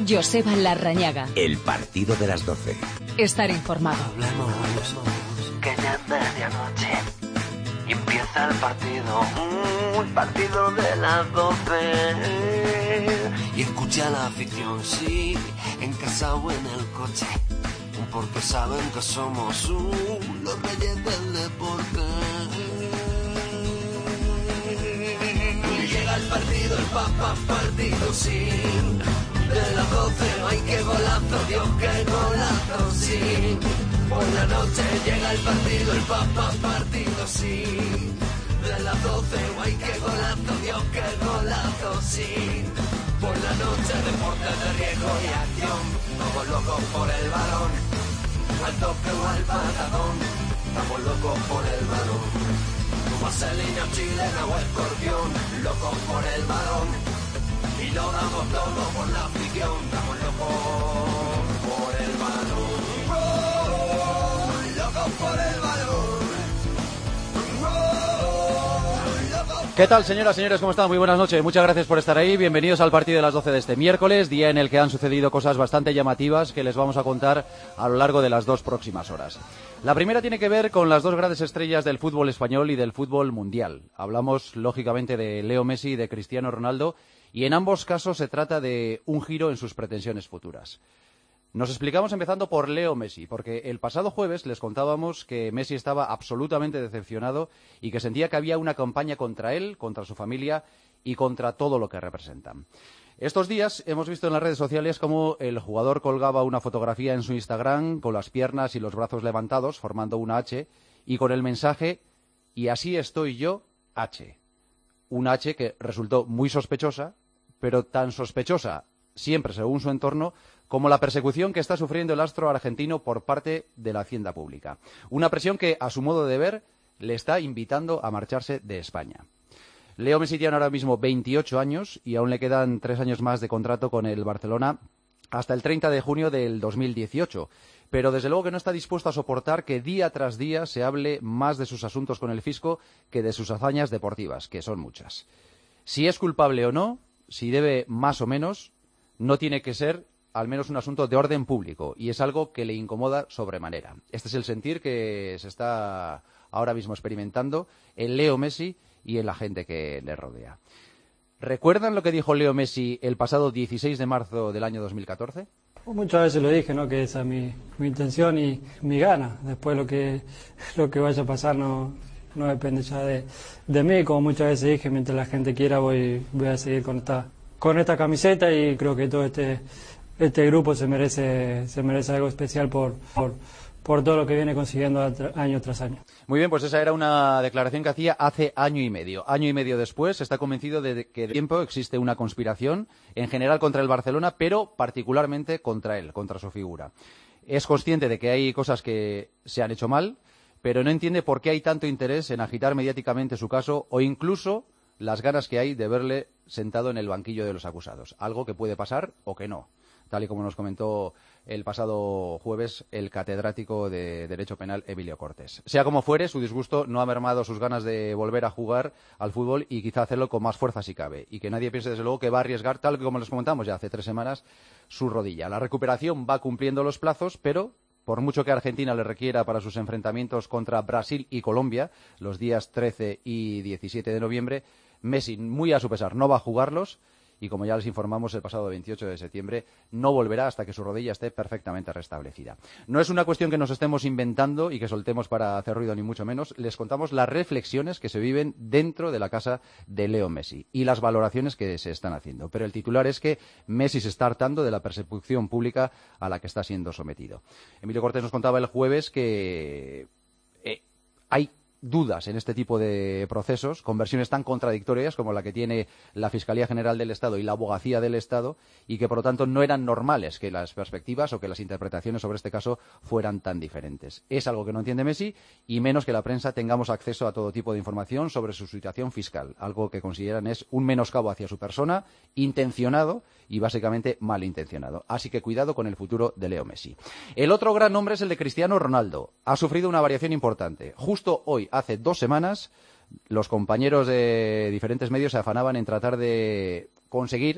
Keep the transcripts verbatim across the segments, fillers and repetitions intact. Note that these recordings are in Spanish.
Joseba Larrañaga. El partido de las doce. Estar informado. Hablemos, que ya es medianoche y empieza el partido, uh, el partido de las doce. Y escucha a la afición, sí, en casa o en el coche, porque saben que somos uh, los reyes del deporte. Y llega el partido, el papá partido, sí. De las doce, ay qué golazo, Dios qué golazo, sí. Por la noche llega el partido, el papá partido, sí. De las doce, ay qué golazo, Dios qué golazo, sí. Por la noche deporte de riesgo y acción, todos locos por el balón, al toque o al patadón, estamos locos por el balón. Como vaselina chilena o escorpión, locos por el balón. Y lo damos todo por la afición, estamos locos por el balón. Oh, locos por el balón. Oh, locos. ¿Qué tal, señoras, señores? ¿Cómo están? Muy buenas noches. Muchas gracias por estar ahí. Bienvenidos al partido de las doce de este miércoles, día en el que han sucedido cosas bastante llamativas que les vamos a contar a lo largo de las dos próximas horas. La primera tiene que ver con las dos grandes estrellas del fútbol español y del fútbol mundial. Hablamos, lógicamente, de Leo Messi y de Cristiano Ronaldo, y en ambos casos se trata de un giro en sus pretensiones futuras. Nos explicamos empezando por Leo Messi, porque el pasado jueves les contábamos que Messi estaba absolutamente decepcionado y que sentía que había una campaña contra él, contra su familia y contra todo lo que representan. Estos días hemos visto en las redes sociales cómo el jugador colgaba una fotografía en su Instagram con las piernas y los brazos levantados, formando una H, y con el mensaje "Y así estoy yo, H". Una H que resultó muy sospechosa, pero tan sospechosa, siempre según su entorno, como la persecución que está sufriendo el astro argentino por parte de la hacienda pública. Una presión que, a su modo de ver, le está invitando a marcharse de España. Leo Messi tiene ahora mismo veintiocho años y aún le quedan tres años más de contrato con el Barcelona hasta el treinta de junio del dos mil dieciocho. Pero desde luego que no está dispuesto a soportar que día tras día se hable más de sus asuntos con el fisco que de sus hazañas deportivas, que son muchas. Si es culpable o no, si debe más o menos, no tiene que ser al menos un asunto de orden público, y es algo que le incomoda sobremanera. Este es el sentir que se está ahora mismo experimentando en Leo Messi y en la gente que le rodea. ¿Recuerdan lo que dijo Leo Messi el pasado dieciséis de marzo del año dos mil catorce? Muchas veces lo dije, ¿no? Que esa es mi, mi intención y mi gana. Después lo que lo que vaya a pasar no, no depende ya de, de mí. Como muchas veces dije, mientras la gente quiera voy, voy a seguir con esta, con esta camiseta, y creo que todo este, este grupo se merece, se merece algo especial por, por, por todo lo que viene consiguiendo año tras año. Muy bien, pues esa era una declaración que hacía hace año y medio. Año y medio después está convencido de que de tiempo existe una conspiración, en general contra el Barcelona, pero particularmente contra él, contra su figura. Es consciente de que hay cosas que se han hecho mal, pero no entiende por qué hay tanto interés en agitar mediáticamente su caso, o incluso las ganas que hay de verle sentado en el banquillo de los acusados. Algo que puede pasar o que no, tal y como nos comentó el pasado jueves el catedrático de Derecho Penal Emilio Cortés. Sea como fuere, su disgusto no ha mermado sus ganas de volver a jugar al fútbol, y quizá hacerlo con más fuerza si cabe. Y que nadie piense, desde luego, que va a arriesgar, tal y como les comentamos ya hace tres semanas, su rodilla. La recuperación va cumpliendo los plazos, pero por mucho que Argentina le requiera para sus enfrentamientos contra Brasil y Colombia, los días trece y diecisiete de noviembre, Messi, muy a su pesar, no va a jugarlos. Y como ya les informamos el pasado veintiocho de septiembre, no volverá hasta que su rodilla esté perfectamente restablecida. No es una cuestión que nos estemos inventando y que soltemos para hacer ruido, ni mucho menos. Les contamos las reflexiones que se viven dentro de la casa de Leo Messi y las valoraciones que se están haciendo. Pero el titular es que Messi se está hartando de la persecución pública a la que está siendo sometido. Emilio Cortés nos contaba el jueves que eh, hay dudas en este tipo de procesos, con versiones tan contradictorias como la que tiene la Fiscalía General del Estado y la Abogacía del Estado, y que por lo tanto no eran normales que las perspectivas o que las interpretaciones sobre este caso fueran tan diferentes. Es algo que no entiende Messi, y menos que la prensa tengamos acceso a todo tipo de información sobre su situación fiscal, algo que consideran es un menoscabo hacia su persona, intencionado y básicamente malintencionado. Así que cuidado con el futuro de Leo Messi. El otro gran nombre es el de Cristiano Ronaldo. Ha sufrido una variación importante. Justo hoy, hace dos semanas, los compañeros de diferentes medios se afanaban en tratar de conseguir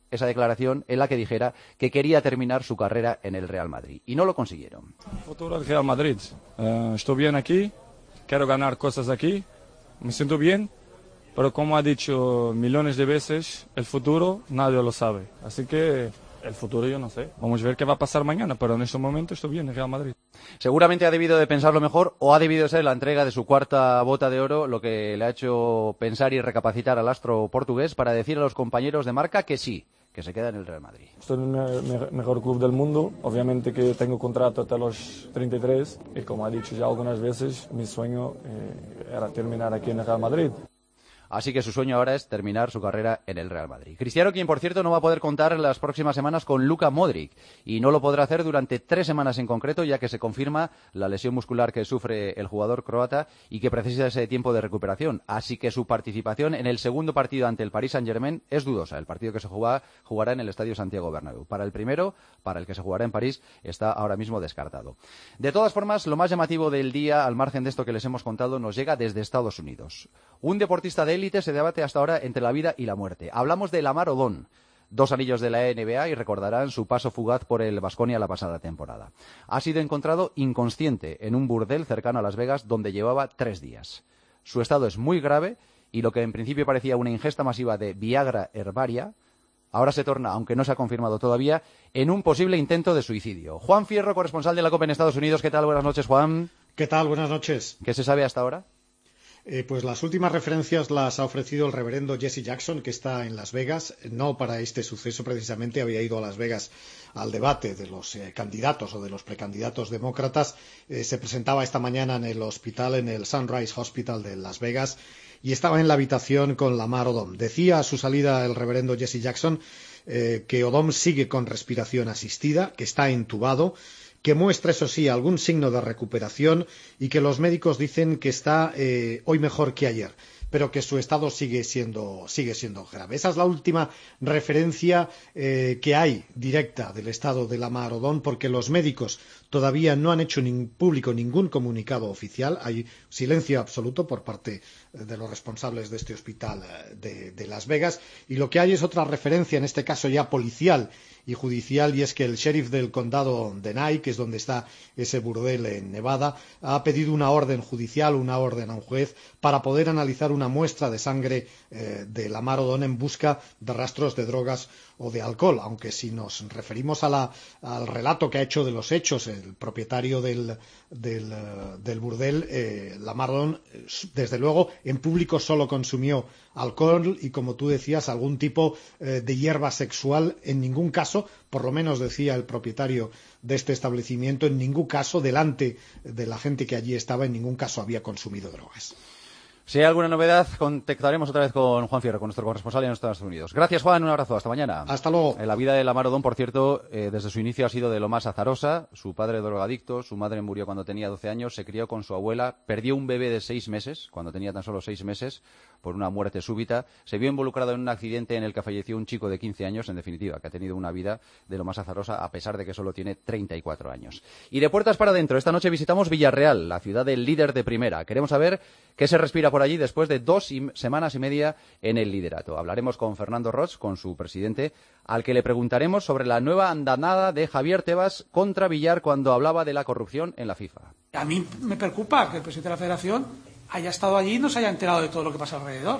esa declaración en la que dijera que quería terminar su carrera en el Real Madrid. Y no lo consiguieron. Futuro del Real Madrid. Uh, estoy bien aquí, quiero ganar cosas aquí, me siento bien, pero como ha dicho millones de veces, el futuro nadie lo sabe. Así que el futuro yo no sé. Vamos a ver qué va a pasar mañana, pero en este momento estoy bien en Real Madrid. Seguramente ha debido de pensarlo mejor o ha debido de ser la entrega de su cuarta bota de oro lo que le ha hecho pensar y recapacitar al astro portugués para decir a los compañeros de marca que sí, que se queda en el Real Madrid. Estoy en el me mejor club del mundo. Obviamente que tengo contrato hasta los treinta y tres y como ha dicho ya algunas veces, mi sueño eh, era terminar aquí en el Real Madrid. Así que su sueño ahora es terminar su carrera en el Real Madrid. Cristiano, quien por cierto no va a poder contar en las próximas semanas con Luka Modric y no lo podrá hacer durante tres semanas en concreto, ya que se confirma la lesión muscular que sufre el jugador croata y que precisa ese tiempo de recuperación. Así que su participación en el segundo partido ante el Paris Saint-Germain es dudosa. El partido que se jugará, jugará en el Estadio Santiago Bernabéu. Para el primero, para el que se jugará en París, está ahora mismo descartado. De todas formas, lo más llamativo del día, al margen de esto que les hemos contado, nos llega desde Estados Unidos. Un deportista de élite se debate hasta ahora entre la vida y la muerte. Hablamos de Lamar Odom, dos anillos de la N B A y recordarán su paso fugaz por el Baskonia la pasada temporada. Ha sido encontrado inconsciente en un burdel cercano a Las Vegas donde llevaba tres días. Su estado es muy grave y lo que en principio parecía una ingesta masiva de Viagra herbaria ahora se torna, aunque no se ha confirmado todavía, en un posible intento de suicidio. Juan Fierro, corresponsal de la COPE en Estados Unidos. ¿Qué tal? Buenas noches, Juan. ¿Qué tal? Buenas noches. ¿Qué se sabe hasta ahora? Eh, pues las últimas referencias las ha ofrecido el reverendo Jesse Jackson, que está en Las Vegas. No para este suceso precisamente, había ido a Las Vegas al debate de los eh, candidatos o de los precandidatos demócratas. Eh, se presentaba esta mañana en el hospital, en el Sunrise Hospital de Las Vegas, y estaba en la habitación con Lamar Odom. Decía a su salida el reverendo Jesse Jackson eh, que Odom sigue con respiración asistida, que está entubado, que muestra, eso sí, algún signo de recuperación y que los médicos dicen que está eh, hoy mejor que ayer, pero que su estado sigue siendo, sigue siendo grave. Esa es la última referencia eh, que hay directa del estado de Lamar Odom, porque los médicos todavía no han hecho ni público ningún comunicado oficial. Hay silencio absoluto por parte de los responsables de este hospital de, de Las Vegas, y lo que hay es otra referencia, en este caso ya policial y judicial, y es que el sheriff del condado de Nye, que es donde está ese burdel en Nevada, ha pedido una orden judicial, una orden a un juez, para poder analizar una muestra de sangre eh, de Lamar Odom en busca de rastros de drogas o de alcohol, aunque si nos referimos a la, al relato que ha hecho de los hechos el propietario del, del, uh, del burdel, eh, Lamar Odom, desde luego, en público solo consumió alcohol y, como tú decías, algún tipo eh, de hierba sexual. En ningún caso, por lo menos decía el propietario de este establecimiento, en ningún caso, delante de la gente que allí estaba, en ningún caso había consumido drogas. Si hay alguna novedad, contactaremos otra vez con Juan Fierro, con nuestro corresponsal en Estados Unidos. Gracias, Juan. Un abrazo. Hasta mañana. Hasta luego. La vida de Lamar Odom, por cierto, eh, desde su inicio ha sido de lo más azarosa. Su padre drogadicto, su madre murió cuando tenía doce años, se crió con su abuela, perdió un bebé de seis meses, cuando tenía tan solo seis meses, por una muerte súbita. Se vio involucrado en un accidente en el que falleció un chico de quince años, en definitiva, que ha tenido una vida de lo más azarosa, a pesar de que solo tiene treinta y cuatro años. Y de puertas para adentro, esta noche visitamos Villarreal, la ciudad del líder de primera. Queremos saber qué se respira por allí después de dos y semanas y media en el liderato. Hablaremos con Fernando Roig, con su presidente, al que le preguntaremos sobre la nueva andanada de Javier Tebas contra Villar cuando hablaba de la corrupción en la FIFA. A mí me preocupa que el presidente de la Federación haya estado allí y no se haya enterado de todo lo que pasa alrededor.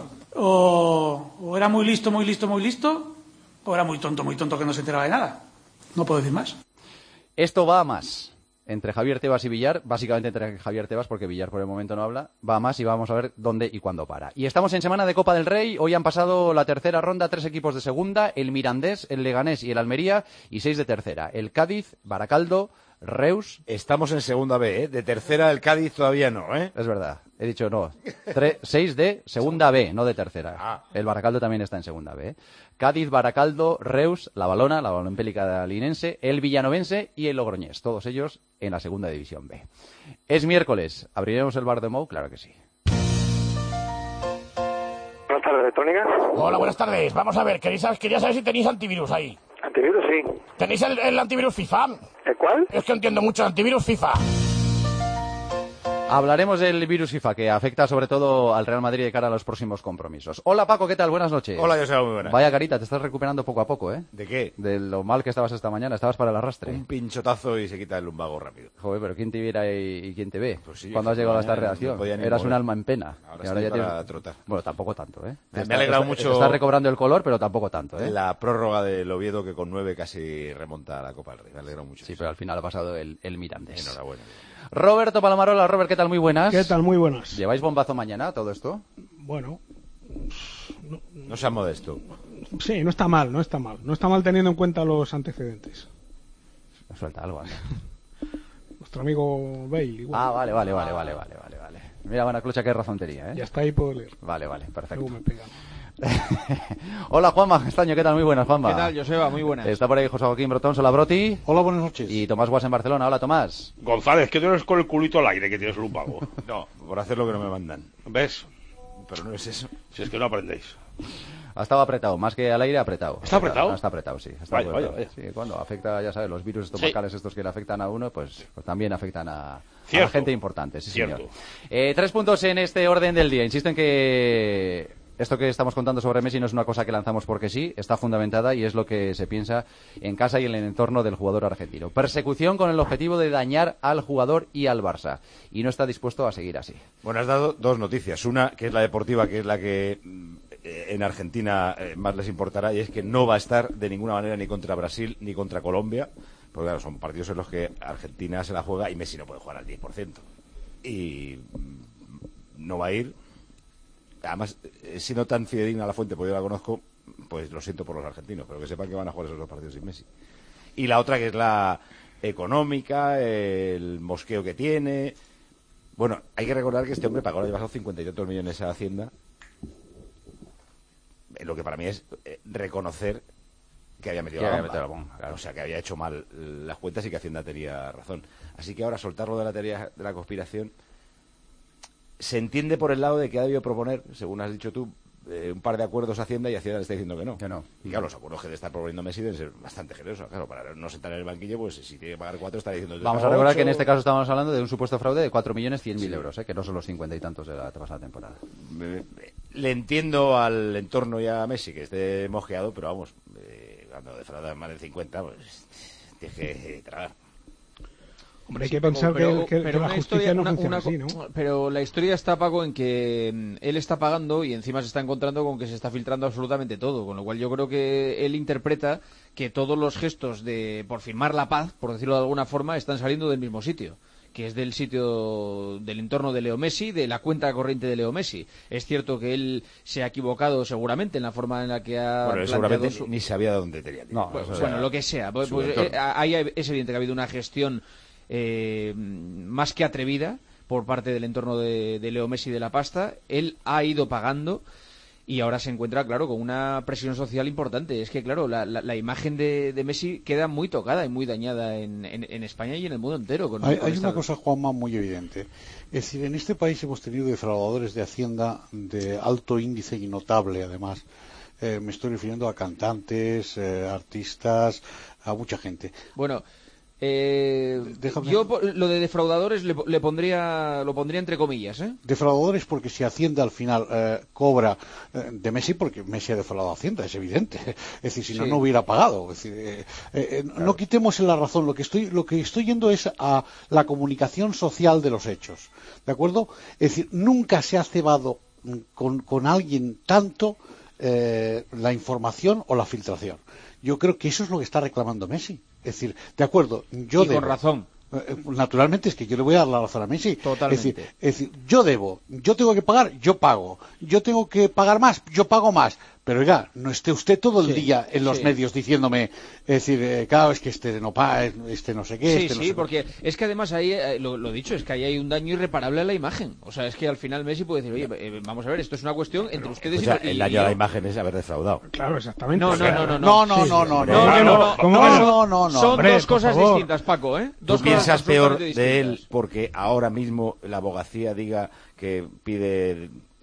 O, o era muy listo, muy listo, muy listo, o era muy tonto, muy tonto que no se enteraba de nada. No puedo decir más. Esto va a más. Entre Javier Tebas y Villar, básicamente entre Javier Tebas, porque Villar por el momento no habla, va a más y vamos a ver dónde y cuándo para. Y estamos en semana de Copa del Rey, hoy han pasado la tercera ronda, tres equipos de segunda, el Mirandés, el Leganés y el Almería, y seis de tercera, el Cádiz, Baracaldo, Reus. Estamos en segunda B, ¿eh? De tercera el Cádiz todavía no, ¿eh? Es verdad, he dicho no. Tre- seis de segunda B, no de tercera. Ah. El Baracaldo también está en segunda B, ¿eh? Cádiz, Baracaldo, Reus, La Valona, la Balompélica linense, el Villanovense y el Logroñés, todos ellos en la segunda división B. Es miércoles, ¿abriremos el bar de Mou? Claro que sí. Buenas tardes, Electrónica. Hola, buenas tardes. Vamos a ver, quería saber, quería saber si tenéis antivirus ahí. ¿Antivirus? Sí. ¿Tenéis el, el antivirus FIFA? ¿El cuál? Es que entiendo mucho el antivirus FIFA. Hablaremos del virus FIFA, que afecta sobre todo al Real Madrid de cara a los próximos compromisos. Hola Paco, ¿qué tal? Buenas noches. Hola, Joseba, muy buenas. Vaya carita, te estás recuperando poco a poco, ¿eh? ¿De qué? De lo mal que estabas esta mañana, estabas para el arrastre. Un pinchotazo y se quita el lumbago rápido. Joder, pero ¿quién te viera y, y quién te ve? Pues sí, Cuando has llegado a esta no redacción, podía ni eras mover. un alma en pena. Ahora y ahora estoy ya para tienes... trotar. Bueno, tampoco tanto, ¿eh? Me Está- ha alegrado está- mucho- Estás recobrando el color, pero tampoco tanto, ¿eh? La prórroga del Oviedo, que con nueve casi remonta a la Copa del Rey. Me alegro mucho. Sí, pero al final ha pasado el, el Mirandés. Enhorabuena. Roberto Palamarola, Robert, ¿qué tal? Muy buenas. ¿Qué tal? Muy buenas. ¿Lleváis bombazo mañana todo esto? Bueno, No sea modesto. sí, no está mal, no está mal. No está mal teniendo en cuenta los antecedentes. Suelta algo, ¿eh? Nuestro amigo Bale, igual. Ah, vale, vale, vale, vale, vale, vale, vale. Mira, Manaclucha, qué razón tenía, ¿eh? Ya está ahí, puedo leer. Vale, vale, perfecto. Luego me pegan. Hola, Juanma Castaño, ¿qué tal? Muy buenas, Juanma. ¿Qué tal, Joseba? Muy buenas. Está por ahí José Joaquín Brotón, hola, Broti. Hola, buenas noches. Y Tomás Guas en Barcelona, hola, Tomás. González, que tú eres con el culito al aire que tienes un pago. No, por hacer lo que no me mandan. ¿Ves? Pero no es eso. Si es que no aprendéis. Ha estado apretado, más que al aire, apretado. ¿Está apretado? Está apretado, sí. Está Vaya, apretado. vaya, vaya. Sí, cuando afecta, ya sabes, los virus estomacales estos que le afectan a uno, pues, pues también afectan a, a la Cierto. gente importante, sí, Cierto. señor. Eh, tres puntos en este orden del día. Insisto en que esto que estamos contando sobre Messi no es una cosa que lanzamos porque sí, está fundamentada y es lo que se piensa en casa y en el entorno del jugador argentino. Persecución con el objetivo de dañar al jugador y al Barça. Y no está dispuesto a seguir así. Bueno, has dado dos noticias. Una, que es la deportiva, que es la que mm, eh, en Argentina eh, más les importará, y es que no va a estar de ninguna manera ni contra Brasil ni contra Colombia, porque claro, son partidos en los que Argentina se la juega y Messi no puede jugar al diez por ciento. Y mm, no va a ir. Además, eh, siendo tan fidedigna la fuente, porque yo la conozco, pues lo siento por los argentinos, pero que sepan que van a jugar esos dos partidos sin Messi. Y la otra, que es la económica, el mosqueo que tiene. Bueno, hay que recordar que este hombre pagó el año pasado cincuenta y tantos millones a Hacienda, eh, lo que para mí es eh, reconocer que había metido Que la había gamba. metido la bomba, claro. O sea, que había hecho mal las cuentas y que Hacienda tenía razón. Así que ahora soltarlo de la teoría de la conspiración se entiende por el lado de que ha debido proponer, según has dicho tú, eh, un par de acuerdos a Hacienda, y Hacienda le está diciendo que no. Que no. Y claro, los acuerdos que le está proponiendo Messi deben ser bastante generosos. Claro, para no sentar en el banquillo, pues si tiene que pagar cuatro, está diciendo... Vamos a recordar que en este caso estamos hablando de un supuesto fraude de cuatro millones cien mil euros, ¿eh? Que no son los cincuenta y tantos de la pasada temporada. Eh, Le entiendo al entorno y a Messi que esté mosqueado, pero vamos, eh, cuando defraudas más de cincuenta, pues tienes que tragar. Hombre, hay que pensar pero, que, que- pero que la una justicia historia- no una- funciona una así, ¿no? co- Pero la historia está, Paco, en que mm, él está pagando y encima se está encontrando con que se está filtrando absolutamente todo, con lo cual yo creo que él interpreta que todos los gestos de por firmar la paz, por decirlo de alguna forma, están saliendo del mismo sitio, que es del sitio del entorno de Leo Messi, de la cuenta corriente de Leo Messi. Es cierto que él se ha equivocado seguramente en la forma en la que ha Bueno, él planteado seguramente su- ni sabía dónde tenía. No, Pues, eso es- bueno, lo que sea. Pues, su pues, entorno. eh, ahí es evidente que ha habido una gestión eh, más que atrevida por parte del entorno de, de Leo Messi de la pasta. Él ha ido pagando y ahora se encuentra, claro, con una presión social importante. Es que, claro, la, la, la imagen de, de Messi queda muy tocada y muy dañada en, en, en España y en el mundo entero. Con, Hay, con hay esta- una cosa, Juanma, muy evidente. Es decir, en este país hemos tenido defraudadores de Hacienda de alto índice y notable, además. Eh, me estoy refiriendo a cantantes, eh, artistas, a mucha gente. Bueno, eh, Déjame- yo po- lo de defraudadores le, le pondría lo pondría entre comillas, ¿eh? Defraudadores porque si Hacienda al final eh, cobra eh, de Messi, porque Messi ha defraudado a Hacienda, es evidente. Es decir, si no, Sí. no hubiera pagado. Es decir, eh, eh, no quitemos en la razón. Lo que estoy, lo que estoy yendo es a la comunicación social de los hechos. ¿De acuerdo? Es decir, nunca se ha cebado mm, con, con alguien tanto eh, la información o la filtración. Yo creo que eso es lo que está reclamando Messi. Es decir, de acuerdo, yo Y con debo. razón. Eh, Naturalmente, es que yo le voy a dar la razón a Messi. Totalmente. Es decir, es decir, yo debo, yo tengo que pagar, yo pago. Yo tengo que pagar más, yo pago más. Pero oiga, no esté usted todo el Sí, día en los sí. medios diciéndome, es decir, eh, claro, es que este no paga, este no sé qué, Sí, este no sí, sé porque es que además ahí, eh, lo, lo dicho, es que ahí hay un daño irreparable a la imagen. O sea, es que al final Messi puede decir, oye, eh, vamos a ver, esto es una cuestión entre ustedes O sea, y... el y- daño a la imagen es haber defraudado. Claro, exactamente. No, no, no, no. No, no, no, no, no, no, no, no, ¿Cómo no, que no, no, no? Son Hombre, dos por cosas favor. distintas, Paco, ¿eh? ¿Tú Dos piensas cosas peor absolutamente de él distintas. porque ahora mismo la abogacía diga que pide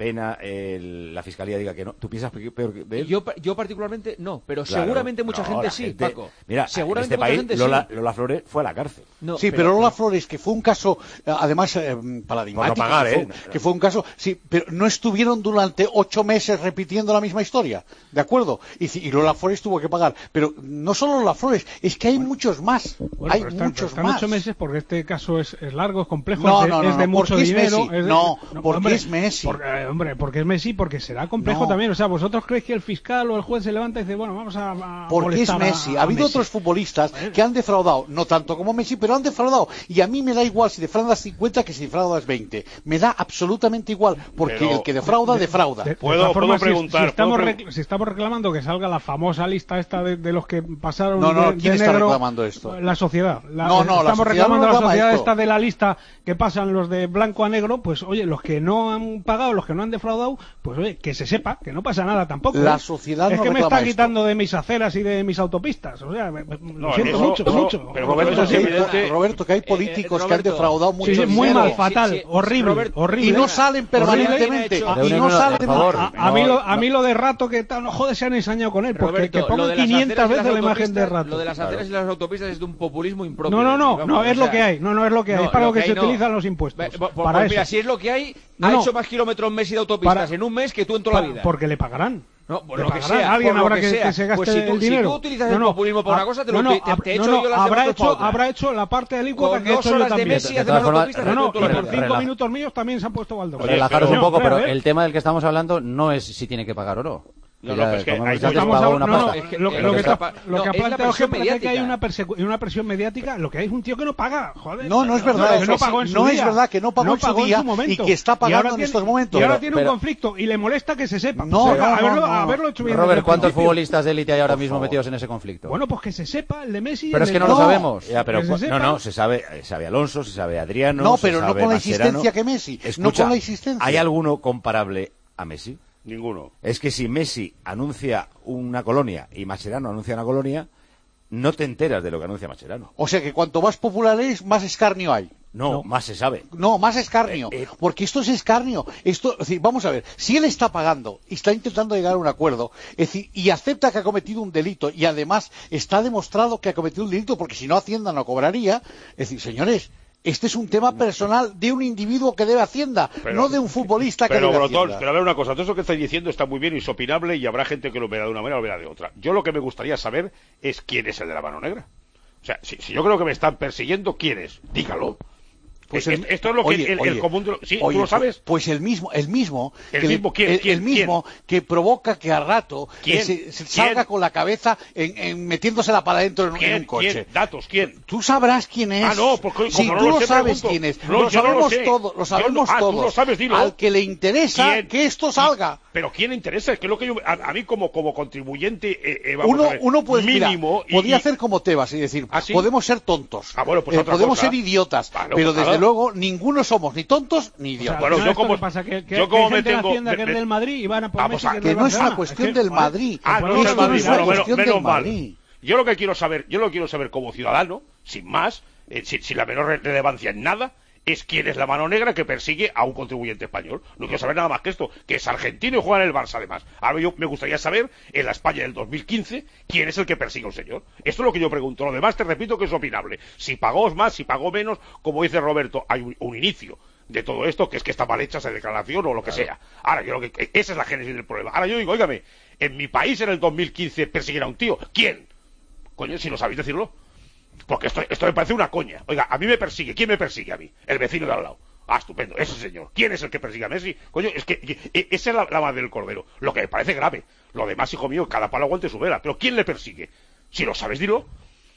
pena el, la fiscalía diga que no. ¿Tú piensas peor de él? Yo, yo particularmente no, pero Claro, seguramente mucha no, gente la sí, gente- Paco. Mira, seguramente en este mucha país gente Lola, sí. Lola Flores fue a la cárcel. No, sí, pero, Lola Flores, que fue un caso, eh, además, eh, paradigmático, Por no pagar, que, fue, ¿eh? que fue un caso, sí, pero no estuvieron durante ocho meses repitiendo la misma historia, ¿de acuerdo? Y, y Lola Flores tuvo que pagar, pero no solo Lola Flores, es que hay muchos más, Bueno, hay pero están, muchos están más. ocho meses porque este caso es, es largo, es complejo, No, es de, no, no, es de no, mucho porque es dinero. Messi. Es de- No, porque hombre, es Messi. Porque, eh, hombre, porque es Messi, porque será complejo No. también. O sea, ¿vosotros creéis que el fiscal o el juez se levanta y dice, bueno, vamos a, a Porque es molestar a- Messi. a Ha habido Messi? otros futbolistas que han defraudado, no tanto como Messi, pero han defraudado. Y a mí me da igual si defraudas cincuenta que si defraudas veinte. Me da absolutamente igual, porque Pero- el que defrauda, de- defrauda. De- de todas formas, si- si, estamos recl- si estamos reclamando que salga la famosa lista esta de, de los que pasaron No, no, de, ¿quién de está negro, reclamando esto? La sociedad. La- No, no, la estamos sociedad reclamando no la reclama sociedad esto. esta de la lista que pasan los de blanco a negro, pues oye, los que no han pagado, los que no han defraudado, pues oye, que se sepa, que no pasa nada tampoco. La ¿eh? sociedad es no que me reclama está esto. quitando de mis aceras y de mis autopistas. O sea, me- me- lo No, siento eso- mucho, eso- mucho. pero Roberto, Eso sí. evidente- Roberto, que hay políticos que han Roberto, defraudado sí, mucho sí, muy dinero. mal, fatal, horrible, Roberto, horrible. y no salen permanentemente. Horrible. Y no salen. A, a mí lo, a mí lo de Rato que tal, no joder, se han ensañado con él, porque Roberto, que lo pongan de las quinientas aceras y veces las la imagen de autopistas- Rato. Lo de las aceras y las autopistas es de un populismo impropio. No, no, no, Vamos, no, es o lo sea, que hay, no, no es lo que hay, no, es para lo que, hay se no. utilizan los impuestos. Ve- po- para pues mira, eso. si es lo que hay, No, ha no. hecho más kilómetros Messi de autopistas Para- en un mes que tú en toda la Pa- vida. Porque le pagarán. No, por Le lo que pagarán. sea, Alguien por lo habrá que que, sea. que se gaste Pues si tú- el si dinero. tú utilizas el populismo para una cosa, te lo- no, te- te hab- he hecho no, no, yo las habrá demás para hecho, otra. habrá hecho la parte del alícuota Con que he dos hecho yo horas de también. Messi hace más autopistas No, que no, tú en toda y la por vida. cinco Relaja- minutos míos también se han puesto baldo. Relajaros un No, poco, espera, pero a ver. el tema del que estamos hablando no es si tiene que pagar o no. No, Que no, ya, pues que como ahí hemos dicho, estamos pagado hablando- una no, pasta. no, lo, Eh, lo que está- está, lo no, que ha es la planteado presión que parece que hay mediática. una, persecu- una presión mediática, lo que hay es un tío que no paga, joder. No, no es verdad, que no eso pagó sí, en su no es día. verdad que no pagó en su pagó día su momento. y que está Y pagando ahora en tiene- estos momentos. Y ahora Pero- tiene pero- un conflicto y le molesta que se sepa. No, O sea, no, no, haberlo, no. haberlo hecho bien desde Robert, el ¿cuántos principio. futbolistas de élite hay ahora Por mismo favor. metidos en ese conflicto? Bueno, pues que se sepa el de Messi. y Pero el es que de- no lo sabemos. Ya, pero Que se cu- sepa. no, no, se sabe, eh, sabe Alonso, se sabe Adriano. No, se pero no sabe con la Mascherano. insistencia que Messi. No Escucha, con la insistencia. ¿hay alguno comparable a Messi? Ninguno. Es que si Messi anuncia una colonia y Mascherano anuncia una colonia, no te enteras de lo que anuncia Mascherano. O sea que cuanto más popular es, más escarnio hay. No, más se sabe. No, más escarnio, Eh, eh. porque esto es escarnio. Esto, es decir, vamos a ver, si él está pagando y está intentando llegar a un acuerdo, es decir, y acepta que ha cometido un delito y además está demostrado que ha cometido un delito, porque si no Hacienda no cobraría, es decir, señores, este es un tema personal de un individuo que debe Hacienda, Pero- no de un futbolista que Pero, debe Brotón, Hacienda. pero a ver una cosa, todo eso que estáis diciendo está muy bien y es opinable y habrá gente que lo verá de una manera o lo verá de otra. Yo lo que me gustaría saber es quién es el de la mano negra. O sea, si, si yo creo que me están persiguiendo, ¿quién es? Dígalo. Pues Eh, el- esto es lo que oye, el, el oye, común de lo- ¿Sí? oye, ¿Tú lo sabes? Pues el mismo, el mismo, ¿El que le- mismo quién? el, ¿Quién? el mismo que provoca que a rato ¿Quién? eh, se, se ¿Quién? salga con la cabeza en, en metiéndosela para adentro en, un- en ¿Quién? un coche. ¿Quién? Datos, ¿quién? Tú sabrás quién es. Ah, no, porque si como no tú lo lo sé, sabes pregunto. quién es. No, lo yo no lo sabemos sé. todos, lo Yo sabemos no- ah, tú todos. lo sabes, dilo. Al que le interesa ¿Quién? que esto salga. Pero ¿quién le interesa? Es que lo que yo, a, a mí como, como contribuyente, eh, eh, vamos Uno, a ver, uno puede, mira, mínimo y- podría y- hacer como Tebas y decir, ¿Ah, sí? podemos ser tontos, Ah, bueno, pues eh, otra podemos cosa. ser idiotas, Vale, pero pues desde nada. luego ninguno somos ni tontos ni O sea, idiotas. Bueno, ¿sabes yo esto como- qué pasa? Que, que, yo que como hay me gente de tengo- Hacienda que me- es del Madrid y van a por Vamos Messi a- que es que del no es una Barcelona. cuestión Es que, del joder, Madrid. Ah, pues no, no no, es del del no Madrid, es Madrid, una bueno, cuestión menos del mal. Madrid. Yo lo que quiero saber, yo lo que quiero saber como ciudadano, sin más, eh, sin, sin la menor re- relevancia en nada, es quién es la mano negra que persigue a un contribuyente español. No quiero saber nada más que esto, que es argentino y juega en el Barça además. Ahora yo me gustaría saber, en la España del dos mil quince, quién es el que persigue a un señor. Esto es lo que yo pregunto. Lo demás te repito que es opinable. Si pagó más, si pagó menos, como dice Roberto, hay un, un inicio de todo esto, que es que está mal hecha esa declaración o lo que sea. Ahora, yo creo que esa es la génesis del problema. Ahora yo digo, óigame, en mi país en el dos mil quince persiguieron a un tío. ¿Quién? Coño, si no sabéis decirlo. Porque esto, esto me parece una coña. Oiga, a mí me persigue. ¿Quién me persigue a mí? El vecino de al lado. Ah, estupendo, ese señor. ¿Quién es el que persigue a Messi? Coño, es que e- esa es la, la madre del cordero. Lo que me parece grave. Lo demás, hijo mío, cada palo aguante su vela. Pero ¿quién le persigue? Si lo sabes, dilo.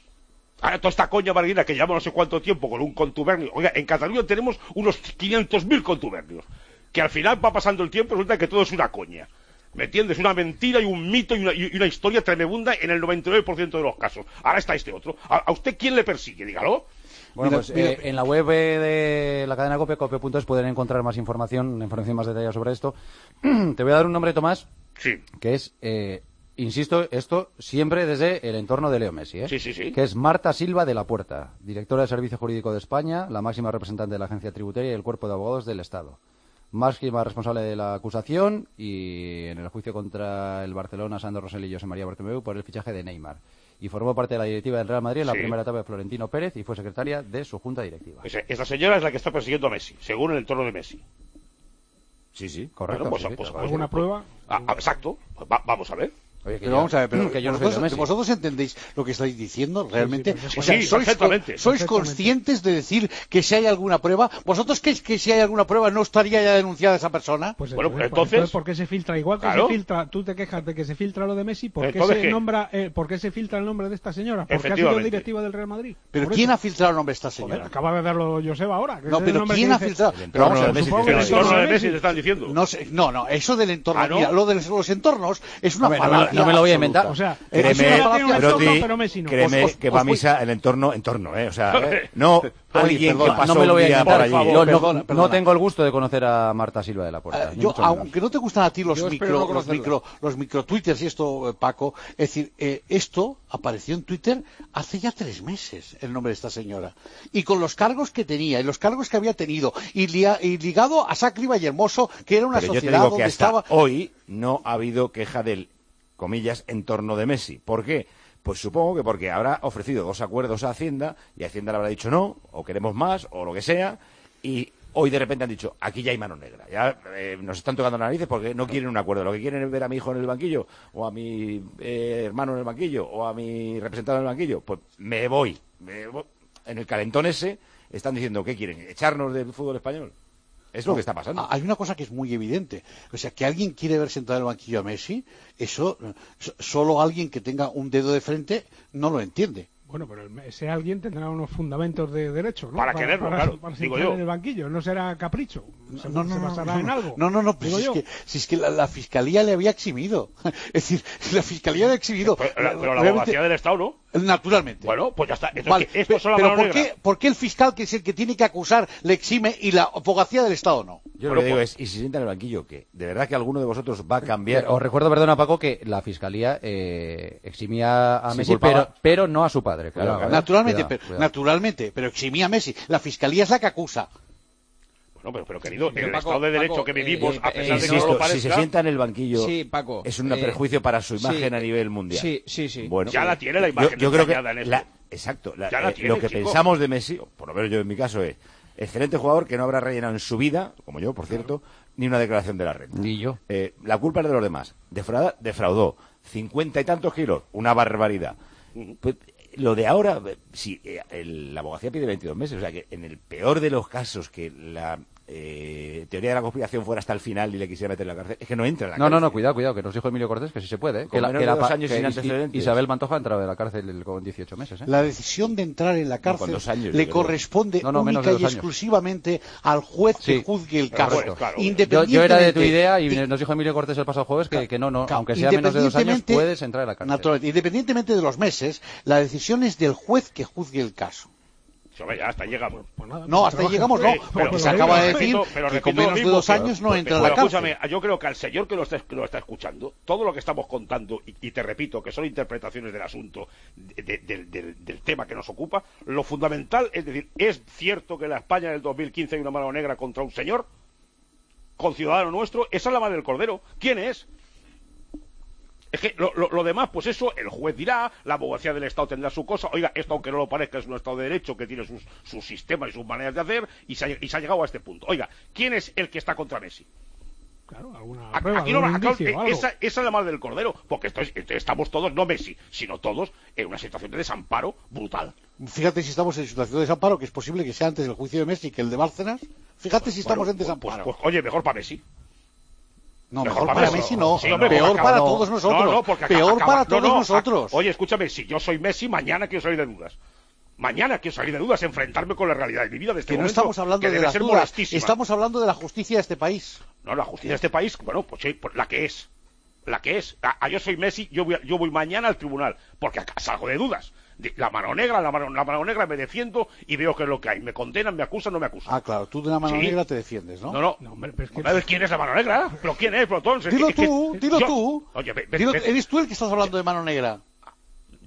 Ahora, toda esta coña marguina que llevamos no sé cuánto tiempo con un contubernio. Oiga, en Cataluña tenemos unos quinientos mil contubernios. Que al final va pasando el tiempo y resulta que todo es una coña. ¿Me entiendes? Una mentira y un mito y una, y una historia tremenda en el noventa y nueve por ciento de los casos. Ahora está este otro. ¿A, a usted quién le persigue? Dígalo. Bueno, Mira, pues mira. eh, en la web eh, de la cadena Cope, cope punto es, pueden encontrar más información, información más detallada sobre esto. Te voy a dar un nombre, Tomás, Sí. que es, eh, insisto, esto siempre desde el entorno de Leo Messi, ¿eh? Sí, sí, sí. que es Marta Silva de la Puerta, directora del Servicio Jurídico de España, la máxima representante de la Agencia Tributaria y el Cuerpo de Abogados del Estado. máxima responsable de la acusación, y en el juicio contra el Barcelona, Sandro Rosell y José María Bartomeu por el fichaje de Neymar. Y formó parte de la directiva del Real Madrid en la Sí. primera etapa de Florentino Pérez y fue secretaria de su junta directiva. Ese- Esta señora es la que está persiguiendo a Messi, según el entorno de Messi. Sí, sí. Correcto. Bueno, pues, sí, sí, pues, claro. pues, ¿Alguna pues, prueba? ah, ah, exacto. Pues va- vamos a ver. Oye, que Pero yo- vamos a ver, pero que yo no soy de vosotros, Messi. vosotros entendéis lo que estáis diciendo realmente. Sí, sí, o sea, sí, sois, perfectamente. sois Perfectamente. conscientes de decir que si hay alguna prueba. ¿Vosotros creéis que si hay alguna prueba no estaría ya denunciada esa persona? Pues Bueno, entonces, entonces- ¿por qué se filtra? Igual que Claro. se filtra, tú te quejas de que se filtra lo de Messi, ¿por qué Entonces, se ¿qué? nombra, eh, por qué se filtra el nombre de esta señora? Porque ha sido Efectivamente. directiva del Real Madrid. ¿Pero Por quién eso. ha filtrado el nombre de esta Joder, señora? acaba de verlo Joseba ahora. que No, es el pero nombre ¿quién que ha dice- filtrado? El Pero vamos a entorno ver, de Messi, supongo El que el los entorno de Messi. Messi te están diciendo. No, sé, no, no, eso del entorno, ¿Ah, no? mira, lo de los entornos es una Hombre, no me lo- falacia no me lo voy a absoluta. inventar. O sea, Eh, Messi es una tiene falacia un absoluta. entorno, Broti, pero Messi no. créeme Os- os- que va a os voy- misa el entorno, entorno, ¿eh? O sea, eh, no alguien perdona, que pasó no me lo voy a un día inventar. por allí. Yo favor, no, perdona, no perdona. tengo el gusto de conocer a Marta Silva de la Puerta. Eh, ni yo, mucho menos. aunque no te gustan a ti los Yo espero micro, no los conocerla. micro, los micro twitters y esto, eh, Paco, es decir, eh, esto apareció en Twitter hace ya tres meses, el nombre de esta señora, y con los cargos que tenía y los cargos que había tenido y, lia- y ligado a Sácriba y Hermoso, que era una Pero yo te sociedad digo que donde hasta estaba. hoy no ha habido queja del, comillas, entorno de Messi. ¿Por qué? Pues supongo que porque habrá ofrecido dos acuerdos a Hacienda y Hacienda le habrá dicho no, o queremos más, o lo que sea, y hoy de repente han dicho, aquí ya hay mano negra, ya eh, nos están tocando las narices porque no quieren un acuerdo, lo que quieren es ver a mi hijo en el banquillo, o a mi eh, hermano en el banquillo, o a mi representante en el banquillo, pues me voy, me voy. En el calentón ese están diciendo, ¿qué quieren? ¿Echarnos del fútbol español? Es lo No, que está pasando. Hay una cosa que es muy evidente. O sea, que alguien quiere ver sentado en el banquillo a Messi, eso eh, so- solo alguien que tenga un dedo de frente no lo entiende. Bueno, pero el- ese alguien tendrá unos fundamentos de derecho, ¿no? Para quererlo, para, claro, para digo sentar yo. en el banquillo, no será capricho. Se, No, no, se no, basará no, en no, algo. no, no, no, pues Digo si, es yo. que, si es que la, la fiscalía le había eximido. Es decir, la fiscalía le ha eximido. Pero, pero la Realmente- abogacía del Estado no. Naturalmente. Bueno, pues ya está. Entonces, Vale, ¿qué? ¿Esto pe- son la pero mano ¿por negra? qué, ¿por qué el fiscal, que es el que tiene que acusar, le exime y la abogacía del Estado no? Yo Bueno, lo que digo pues- es, y si se sienta en el banquillo, que de verdad que alguno de vosotros va a cambiar. Os recuerdo, perdona Paco, que la Fiscalía eh, eximía a Sí, Messi, culpaba. pero, pero no a su padre. Claro, Cuidado, claro. ¿eh? Naturalmente, Cuidado, pero, cuidado. naturalmente, pero eximía a Messi. La fiscalía es la que acusa. Bueno, pero, pero querido, en el Paco, Estado de Derecho Paco, que eh, vivimos, eh, a eh, pesar de que no Insisto, lo parezca, si se sienta en el banquillo, Sí, Paco, es un eh, perjuicio para su imagen sí, a nivel mundial. Sí, sí, sí. Bueno, ya la tiene la imagen yo, yo creo que ensañada en esto. la- exacto, la- Ya la eh, tiene, lo que chico. pensamos de Messi, por lo menos yo en mi caso, es excelente jugador que no habrá rellenado en su vida, como yo, por cierto, ni una declaración de la renta. Ni yo. Eh, la culpa es de los demás. Defrauda- defraudó cincuenta y tantos kilos, una barbaridad. Pues, lo de ahora, eh, si eh, el- la abogacía pide veintidós meses, o sea que en el peor de los casos que la eh, teoría de la conspiración fuera hasta el final y le quisiera meter en la cárcel, es que no entra en la No, cárcel. no, no, cuidado, cuidado, que nos dijo Emilio Cortés que sí se puede. ¿eh? Con Que la, menos que de la dos pa- años que sin Is- antecedentes. Isabel Pantoja ha entrado de la cárcel con dieciocho meses. ¿eh? La decisión de entrar en la con cárcel dos años, le yo creo. corresponde No, no, menos única de y dos años. exclusivamente al juez que Sí, juzgue el correcto. caso. Claro. Yo, Independientemente yo era de tu idea y y- nos dijo Emilio Cortés el pasado jueves que, que no, no, Claro, aunque sea menos de dos años, independientemente- puedes entrar en la cárcel. Naturalmente, independientemente de los meses, la decisión es del juez que juzgue el caso. Hombre, ya hasta ahí llegamos. Pues nada, No, pues hasta ahí trabaja. llegamos, no, Sí, porque pero- se acaba de repito- decir pero que repito con lo menos de mismo, dos pero- años no pero- entra en pero la cárcel. escúchame, yo creo que al señor que lo está, que lo está escuchando, todo lo que estamos contando, y, y te repito, que son interpretaciones del asunto, de- de- del- del- del tema que nos ocupa, lo fundamental, es decir, ¿es cierto que en la España del dos mil quince hay una mano negra contra un señor? Conciudadano nuestro, esa es la madre del cordero. ¿Quién es? Es que lo, lo, lo demás, pues eso, el juez dirá, la abogacía del Estado tendrá su cosa. Oiga, esto aunque no lo parezca es un Estado de Derecho que tiene sus, sus sistemas y sus maneras de hacer, y se, ha, y se ha llegado a este punto. Oiga, ¿quién es el que está contra Messi? Claro, alguna A- prueba, Aquí no, algún acá- indicio, eh, algo. esa, esa es la madre del cordero, porque esto es- estamos todos, no Messi, sino todos en una situación de desamparo brutal. Fíjate si estamos en situación de desamparo, que es posible que sea antes el juicio de Messi que el de Bárcenas. Fíjate si estamos Bueno, en desamparo. Pues, pues, oye, mejor para Messi. no, mejor para Messi no. Sí, hombre, Peor porque para acaba- todos nosotros. No, no, porque acaba- Peor acaba- para no, todos no, nosotros. a- Oye, escúchame, si yo soy Messi, mañana quiero salir de dudas. Mañana quiero salir de dudas, enfrentarme con la realidad de mi vida de este Que no momento, estamos hablando que de debe las ser dudas, molestísima. estamos hablando de la justicia de este país. No, la justicia de este país, bueno, pues sí, pues la que es. La que es. A, a yo soy Messi, yo voy, a- yo voy mañana al tribunal, porque acá salgo de dudas. De- La mano negra, la mano, la mano negra, me defiendo y veo qué es lo que hay. Me condenan, me acusan, no me acusan. Ah, claro, tú de la mano Sí. negra te defiendes, ¿no? No, no. No, hombre, pero es que... Hombre, ¿quién es la mano negra? ¿Pero quién es, Plotón? Es Dilo que- es que- tú, dilo yo- tú. Oye, ve- ve- Dilo- ve- eres tú el que estás hablando de mano negra.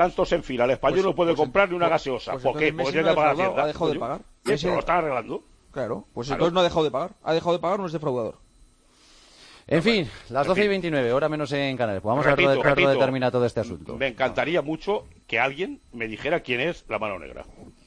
están todos en fila. El español Pues- no puede pues- comprar ni una pues- gaseosa. pues ¿Por qué? entonces Porque Messi tiene no que pagar ha defraudado, Hacienda. ha dejado de coño. pagar. Bien, Messi- pero lo están arreglando. Claro, pues Claro. entonces no ha dejado de pagar. Ha dejado de pagar, no es defraudador. En fin, las doce y veintinueve, hora menos en Canarias. Pues vamos Repito, a ver lo repito, determina todo este asunto. Me encantaría mucho que alguien me dijera quién es la mano negra.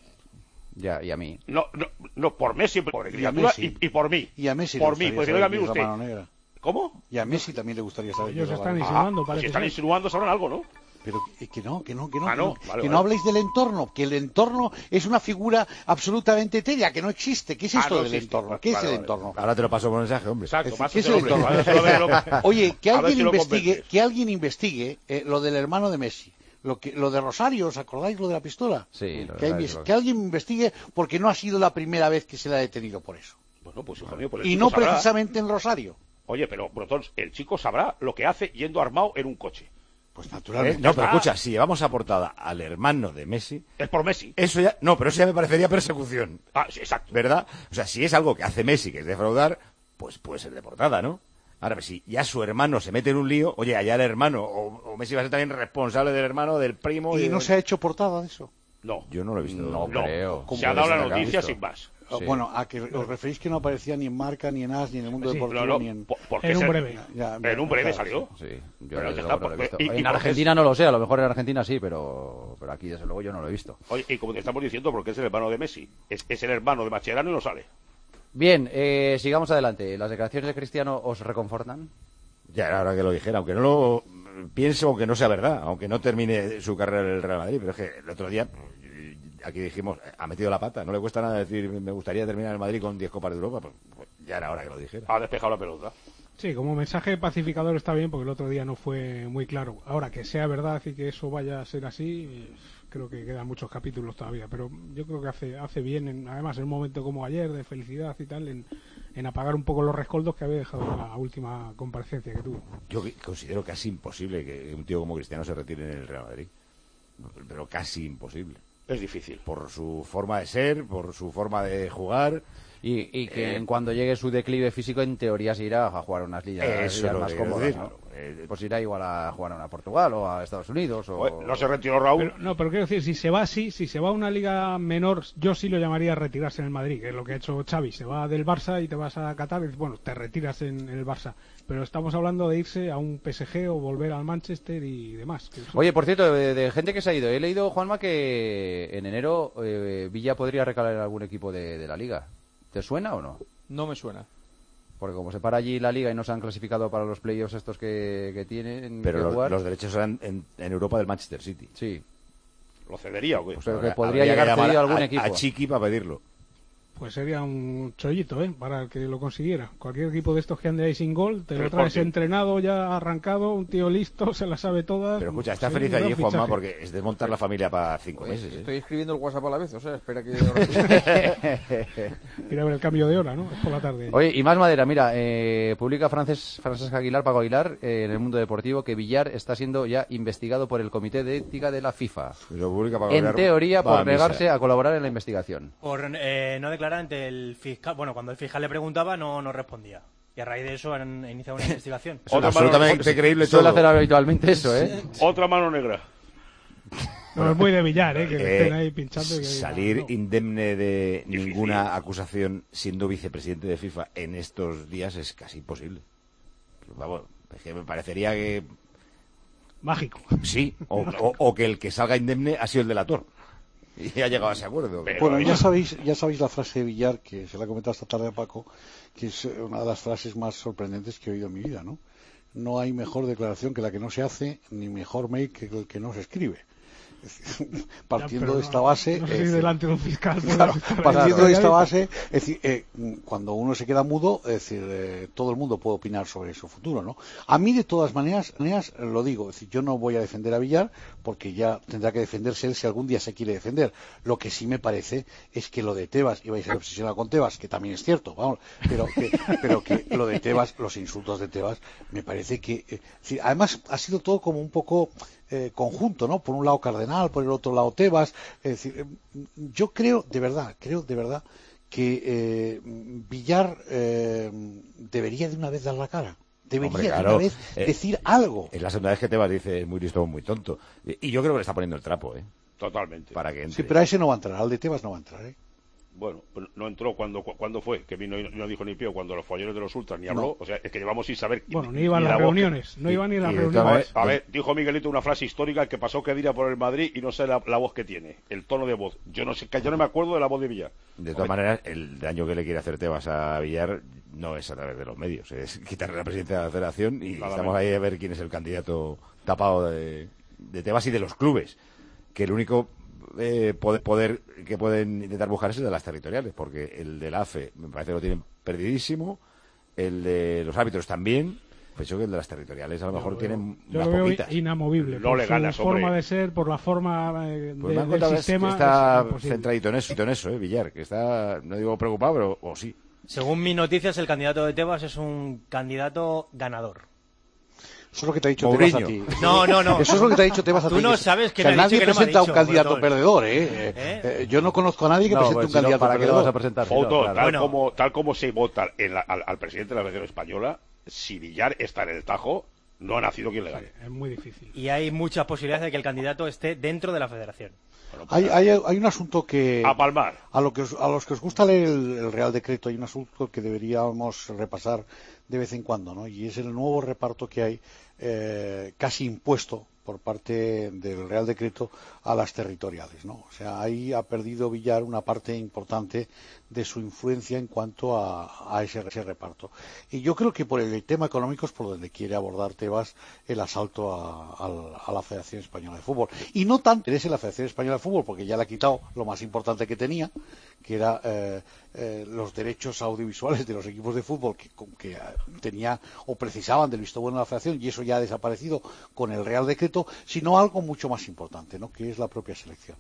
Ya, y a mí. No, no, no por Messi, por el Y a criatura Messi. y, y por mí. Y a Messi por le mí, pues gustaría oiga, mire saber quién es la usted. mano negra. ¿Cómo? Y a Messi también le gustaría saber quién Ellos es la están mano negra. insinuando, Ah, pues parece si están ser. insinuando sabrán algo, ¿no? Pero que, que no, que no, que no, Ah, que no, no, vale, que vale. no habléis del entorno, que el entorno es una figura absolutamente etérea, que no existe. ¿Qué es Ah, esto no del existe. entorno? ¿Qué es Vale, el vale. entorno? Ahora te lo paso por mensaje, hombre. Exacto, Es decir, más ¿qué es ese el hombre, entorno? a ver si lo ve, lo- Oye, que a ver alguien si lo investigue, convences. que alguien investigue eh, lo del hermano de Messi. Lo, que, lo de Rosario, ¿os acordáis lo de la pistola? Sí, lo de que, hay- Rosario. que alguien investigue porque no ha sido la primera vez que se le ha detenido por eso. Bueno, pues hijo mío, pues el Y chico no sabrá. precisamente en Rosario. Oye, pero, Brotón, el chico sabrá lo que hace yendo armado en un coche. Pues Eh, naturalmente. no, pero Ah. escucha, si llevamos a portada al hermano de Messi, Es por Messi. eso ya, no, pero eso ya me parecería persecución, Ah, sí, exacto. ¿verdad? O sea, si es algo que hace Messi, que es defraudar, pues puede ser de portada, ¿no? Ahora, pues, si ya su hermano se mete en un lío, oye, allá el hermano, o, o Messi va a ser también responsable del hermano, del primo. ¿Y de- no se ha hecho portada de eso? No, Yo no lo he visto. No, no. creo. Se ha dado la ¿Cómo que se noticia ha sin visto? más. Ah, Sí. Bueno, a que os referís que no aparecía ni en Marca, ni en As, ni en el mundo Sí. deportivo, No, no, ni en... po- porque En un se- breve. Ya, En un breve claro, salió. Sí, yo Pero desde ya luego está, no lo he pues, visto. y- y En porque Argentina no lo sé, a lo mejor en Argentina sí, pero, pero aquí desde luego yo no lo he visto. Oye, y como te estamos diciendo, porque es el hermano de Messi, es, es el hermano de Mascherano y no sale. Bien, eh, sigamos adelante. ¿Las declaraciones de Cristiano os reconfortan? Ya era hora que lo dijera, aunque no lo piense, aunque no sea verdad, aunque no termine su carrera en el Real Madrid, pero es que el otro día eh, aquí dijimos, eh, ha metido la pata, no le cuesta nada decir, me gustaría terminar en el Madrid con diez Copas de Europa, pues, pues ya era hora que lo dijera. Ha despejado la pelota. Sí, como mensaje pacificador está bien, porque el otro día no fue muy claro. Ahora, que sea verdad y que eso vaya a ser así, eh, creo que quedan muchos capítulos todavía, pero yo creo que hace hace bien, en- además en un momento como ayer, de felicidad y tal, en, en apagar un poco los rescoldos que había dejado en la última comparecencia que tuvo. Yo que- considero casi imposible que un tío como Cristiano se retire en el Real Madrid, pero casi imposible. Es difícil. Por su forma de ser, por su forma de jugar. Y, y que Eh, en cuando llegue su declive físico, en teoría se irá a jugar unas ligas, Eso ligas es lo más que quiero cómodas, decir. ¿no? Eh, Pues irá igual a jugar a una Portugal o a Estados Unidos. O... Oye, no se retiró Raúl. Pero, no, pero quiero decir, si se va así, si se va a una liga menor, yo sí lo llamaría retirarse en el Madrid, que es lo que ha hecho Xavi. Se va del Barça y te vas a Qatar y dices, bueno, te retiras en, en el Barça. Pero estamos hablando de irse a un P S G o volver al Manchester y demás. que eso- Oye, por cierto, de, de gente que se ha ido, he leído, Juanma, que en enero eh, Villa podría recalar en algún equipo de, de la liga. ¿Te suena o no? No me suena. Porque como se para allí la liga y no se han clasificado para los playoffs estos que, que tienen Pero que los, jugar, los derechos eran en, en Europa del Manchester City. sí. ¿Lo cedería o qué? O sea, que Habría- podría habría que llegar llamar cedido a algún a, equipo. a Chiqui para pedirlo. Pues sería un chollito, ¿eh? Para el que lo consiguiera. Cualquier equipo de estos que ande ahí sin gol, te El lo traes Sporting. entrenado, ya arrancado, un tío listo, se la sabe todas. Pero escucha, está Sí, feliz un gran allí, Juanma, fichaje. porque es desmontar la familia para cinco Pues, meses. ¿eh? estoy escribiendo el WhatsApp a la vez, o sea, espera que... Ir a ver el cambio de hora, ¿no? Es por la tarde. Oye, y más madera, mira, eh, publica Frances, Francesca Aguilar, Paco Aguilar, eh, en el mundo deportivo, que Villar está siendo ya investigado por el Comité de Ética de la FIFA. Lo publica para En Aguilar, teoría, va a por misa. negarse a colaborar en la investigación. Por eh, no declarar ante el fiscal. Bueno, cuando el fiscal le preguntaba, no, no respondía. Y a raíz de eso han iniciado una investigación. Otra Absolutamente mano- creíble Suele todo. hacer habitualmente eso, ¿eh? Otra mano negra. No, es muy de Villar, ¿eh? Que Eh, estén ahí pinchando y que digan, salir no. indemne de Difícil. ninguna acusación siendo vicepresidente de FIFA en estos días es casi imposible. Vamos, es que me parecería que Mágico. sí, o, o- o que el que salga indemne ha sido el delator. Y ha llegado a ese acuerdo. Pero- Bueno, ya sabéis, ya sabéis la frase de Villar, que se la he comentado esta tarde a Paco, que es una de las frases más sorprendentes que he oído en mi vida, ¿no? No hay mejor declaración que la que no se hace, ni mejor mail que el que no se escribe. Es decir, partiendo Ya, pero de esta no- base... No sé es si decir, delante de un fiscal. puede claro, estar ahí. partiendo Claro. de esta base, es decir, eh, cuando uno se queda mudo, es decir, eh, todo el mundo puede opinar sobre su futuro, ¿no? A mí, de todas maneras, maneras, lo digo, es decir, yo no voy a defender a Villar, porque ya tendrá que defenderse él si algún día se quiere defender. Lo que sí me parece es que lo de Tebas, iba a ser obsesionado con Tebas, que también es cierto, vamos, pero que, pero que lo de Tebas, los insultos de Tebas, me parece que, eh, es decir, además ha sido todo como un poco eh, conjunto, ¿no? Por un lado Cardenal, por el otro lado Tebas, es decir, eh, yo creo, de verdad, creo de verdad que eh, Villar eh, debería de una vez dar la cara. Debería Hombre, de claro, una vez eh, decir algo. Es la segunda vez que Tebas dice es muy listo o muy tonto. Y yo creo que le está poniendo el trapo, ¿eh? Totalmente. Para que entre. Sí, pero a ese no va a entrar, al de Tebas no va a entrar, ¿eh? Bueno, pues no entró cuando cuando fue, que vino y no dijo ni pío cuando los follones de los ultras ni habló, No. o sea, es que llevamos sin saber. Bueno, ni iban a las la voz. reuniones, no Y- iban ni a las y- reuniones. A ver, dijo Miguelito una frase histórica que pasó que diría por el Madrid y no sé la, la voz que tiene, el tono de voz. Yo no sé, yo no me acuerdo de la voz de Villar. De todas maneras, el daño que le quiere hacer Tebas a Villar no es a través de los medios, es quitarle la presidencia de la federación y Claramente. estamos ahí a ver quién es el candidato tapado de, de Tebas y de los clubes, que el único eh, poder, poder que pueden intentar buscar es el de las territoriales, porque el de la A F E me parece que lo tienen perdidísimo, el de los árbitros también. Pienso que el de las territoriales a lo mejor tienen Yo más lo veo poquitas. inamovible. No por le su ganas, hombre. forma de ser, por la forma eh, Pues de- me han del contado que sistema. está es imposible. centradito en eso, en eso, eh, Villar, que está, no digo preocupado, pero o sí. Según mis noticias, el candidato de Tebas es un candidato ganador. Eso es lo que te ha dicho Mourinho. Tebas a ti. No, no, no. Eso es lo que te ha dicho Tebas a ti. Tú no que- sabes que quién ha nadie dicho que no me ha presenta dicho, un candidato Bretón. perdedor, ¿eh? ¿Eh? Eh, Yo no conozco a nadie que No, presente pues un si no, candidato ¿para qué lo perdedor. vas a presentar? Fouto, tal, Bueno, como, tal como se vota en la- al, al presidente de la Federación Española, si Villar está en el Tajo, no ha nacido quien le gane. Es muy difícil. Y hay muchas posibilidades de que el candidato esté dentro de la federación. Hay, hay, hay un asunto que... A palmar. A, lo que os- a los que os gusta leer el, el Real Decreto, hay un asunto que deberíamos repasar de vez en cuando, ¿no? Y es el nuevo reparto que hay eh, casi impuesto por parte del Real Decreto a las territoriales, ¿no? O sea, ahí ha perdido Villar una parte importante de su influencia en cuanto a, a ese, ese reparto. Y yo creo que por el tema económico es por donde quiere abordar Tebas el asalto a, al- a la Federación Española de Fútbol. Y no tanto interés en la Federación Española de Fútbol, porque ya le ha quitado lo más importante que tenía, que era eh, eh, los derechos audiovisuales de los equipos de fútbol que, con- que eh, tenía o precisaban del visto bueno de la Federación, y eso ya ha desaparecido con el Real Decreto, sino algo mucho más importante, ¿no? Que es la propia selección.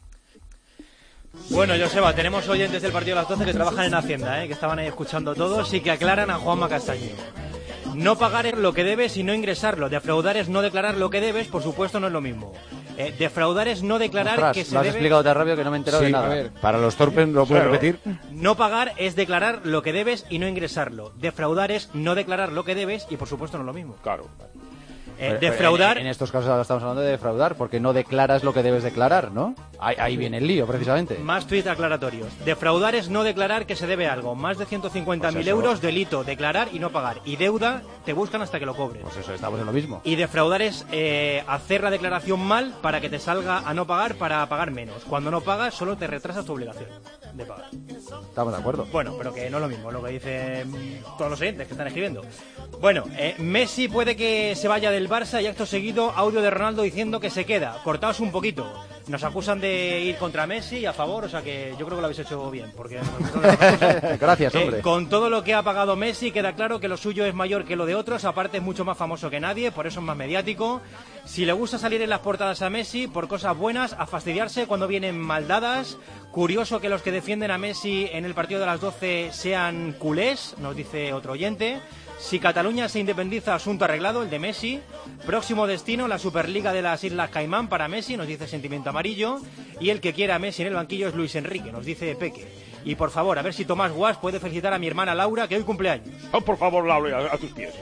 Bueno, Joseba, tenemos oyentes del partido de las doce que trabajan en Hacienda, ¿eh? Que estaban ahí escuchando todos y que aclaran a Juanma Castaño. No pagar es lo que debes y no ingresarlo. Defraudar es no declarar lo que debes, por supuesto no es lo mismo. Eh, defraudar es no declarar Ostras, que se lo has debe... explicado tan rápido que no me he enterado Sí, de nada. a ver, para los torpes, ¿lo puedes Claro. repetir? No pagar es declarar lo que debes y no ingresarlo. Defraudar es no declarar lo que debes y por supuesto no es lo mismo. Claro. Eh, Pero, defraudar... En, en estos casos ahora estamos hablando de defraudar, porque no declaras lo que debes declarar, ¿no? Ahí, ahí viene el lío, precisamente. Más tweets aclaratorios. Defraudar es no declarar que se debe algo. Más de ciento cincuenta mil Pues eso. euros, delito. Declarar y no pagar. Y deuda, te buscan hasta que lo cobres. Pues eso, estamos en lo mismo. Y defraudar es eh, hacer la declaración mal para que te salga a no pagar para pagar menos. Cuando no pagas, solo te retrasas tu obligación de pagar. Estamos de acuerdo. Bueno, pero que no es lo mismo, lo que dicen todos los oyentes que están escribiendo. Bueno, eh, Messi puede que se vaya del Barça y acto seguido audio de Ronaldo diciendo que se queda. Cortaos un poquito. Nos acusan de ir contra Messi y a favor, o sea que yo creo que lo habéis hecho bien. Porque Gracias, Eh, hombre. con todo lo que ha pagado Messi, queda claro que lo suyo es mayor que lo de otros. Aparte, es mucho más famoso que nadie, por eso es más mediático. Si le gusta salir en las portadas a Messi por cosas buenas, a fastidiarse cuando vienen maldadas. Curioso que los que defienden a Messi en el partido de las doce sean culés, nos dice otro oyente. Si Cataluña se independiza, asunto arreglado, el de Messi. Próximo destino, la Superliga de las Islas Caimán para Messi, nos dice Sentimiento Amarillo. Y el que quiera a Messi en el banquillo es Luis Enrique, nos dice Peque. Y por favor, a ver si Tomás Guas puede felicitar a mi hermana Laura, que hoy cumpleaños. Oh, por favor, Laura, a, a tus pies.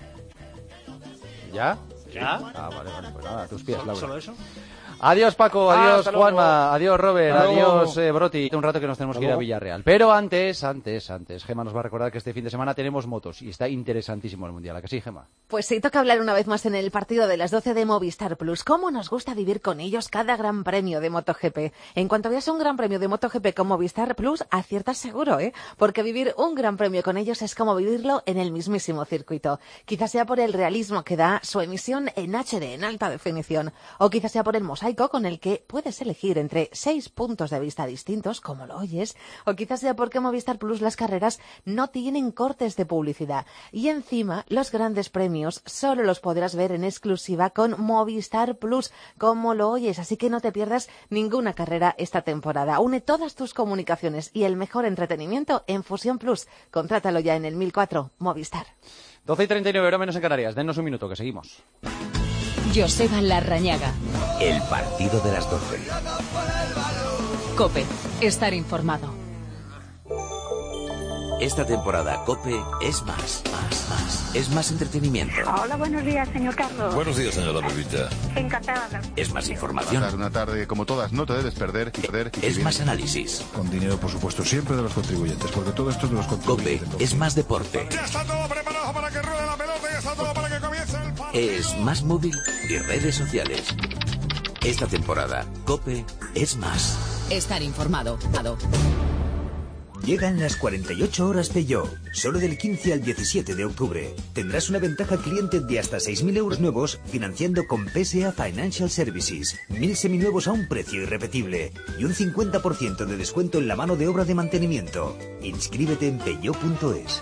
¿Ya? ¿Ya? Ah, vale, vale, pues nada, a tus pies, ¿Solo, Laura. solo eso? Adiós Paco, Ah, adiós hasta luego. Juanma, adiós Robert, Hasta luego. adiós eh, Broti. Un rato que nos tenemos Hasta que ir a luego. Villarreal. Pero antes, antes, antes, Gema nos va a recordar que este fin de semana tenemos motos y está interesantísimo el Mundial. ¿A que sí, Gema? Pues sí, toca hablar una vez más en el partido de las doce de Movistar Plus. ¿Cómo nos gusta vivir con ellos cada gran premio de MotoGP? En cuanto veas un gran premio de MotoGP con Movistar Plus, aciertas seguro, ¿eh? Porque vivir un gran premio con ellos es como vivirlo en el mismísimo circuito. Quizás sea por el realismo que da su emisión en H D, en alta definición. O quizás sea por el mosaico con el que puedes elegir entre seis puntos de vista distintos, como lo oyes. O quizás sea porque Movistar Plus las carreras no tienen cortes de publicidad. Y encima, los grandes premios solo los podrás ver en exclusiva con Movistar Plus, como lo oyes. Así que no te pierdas ninguna carrera esta temporada. Une todas tus comunicaciones y el mejor entretenimiento en Fusión Plus. Contrátalo ya en el mil cuatro Movistar. doce y treinta y nueve, hora menos en Canarias. Denos un minuto, que seguimos. Joseba Larrañaga. El partido de las doce. COPE. Estar informado. Esta temporada COPE es más, más, más. Es más entretenimiento. Hola, buenos días, señor Carlos. Buenos días, señora Pepita. Encantada. Es más información. Una tarde como todas, no te debes perder. perder es más análisis. Con dinero, por supuesto, siempre de los contribuyentes, porque todo esto es de los contribuyentes. COPE es más deporte. Ya está todo preparado para que ruede la pelota, ya está todo para que comience el partido. Es más móvil y redes sociales. Esta temporada, COPE es más. Estar informado. Llegan las cuarenta y ocho horas Peugeot, solo del quince al diecisiete de octubre. Tendrás una ventaja cliente de hasta seis mil euros nuevos financiando con P S A Financial Services. Mil seminuevos a un precio irrepetible y un cincuenta por ciento de descuento en la mano de obra de mantenimiento. Inscríbete en peugeot punto es.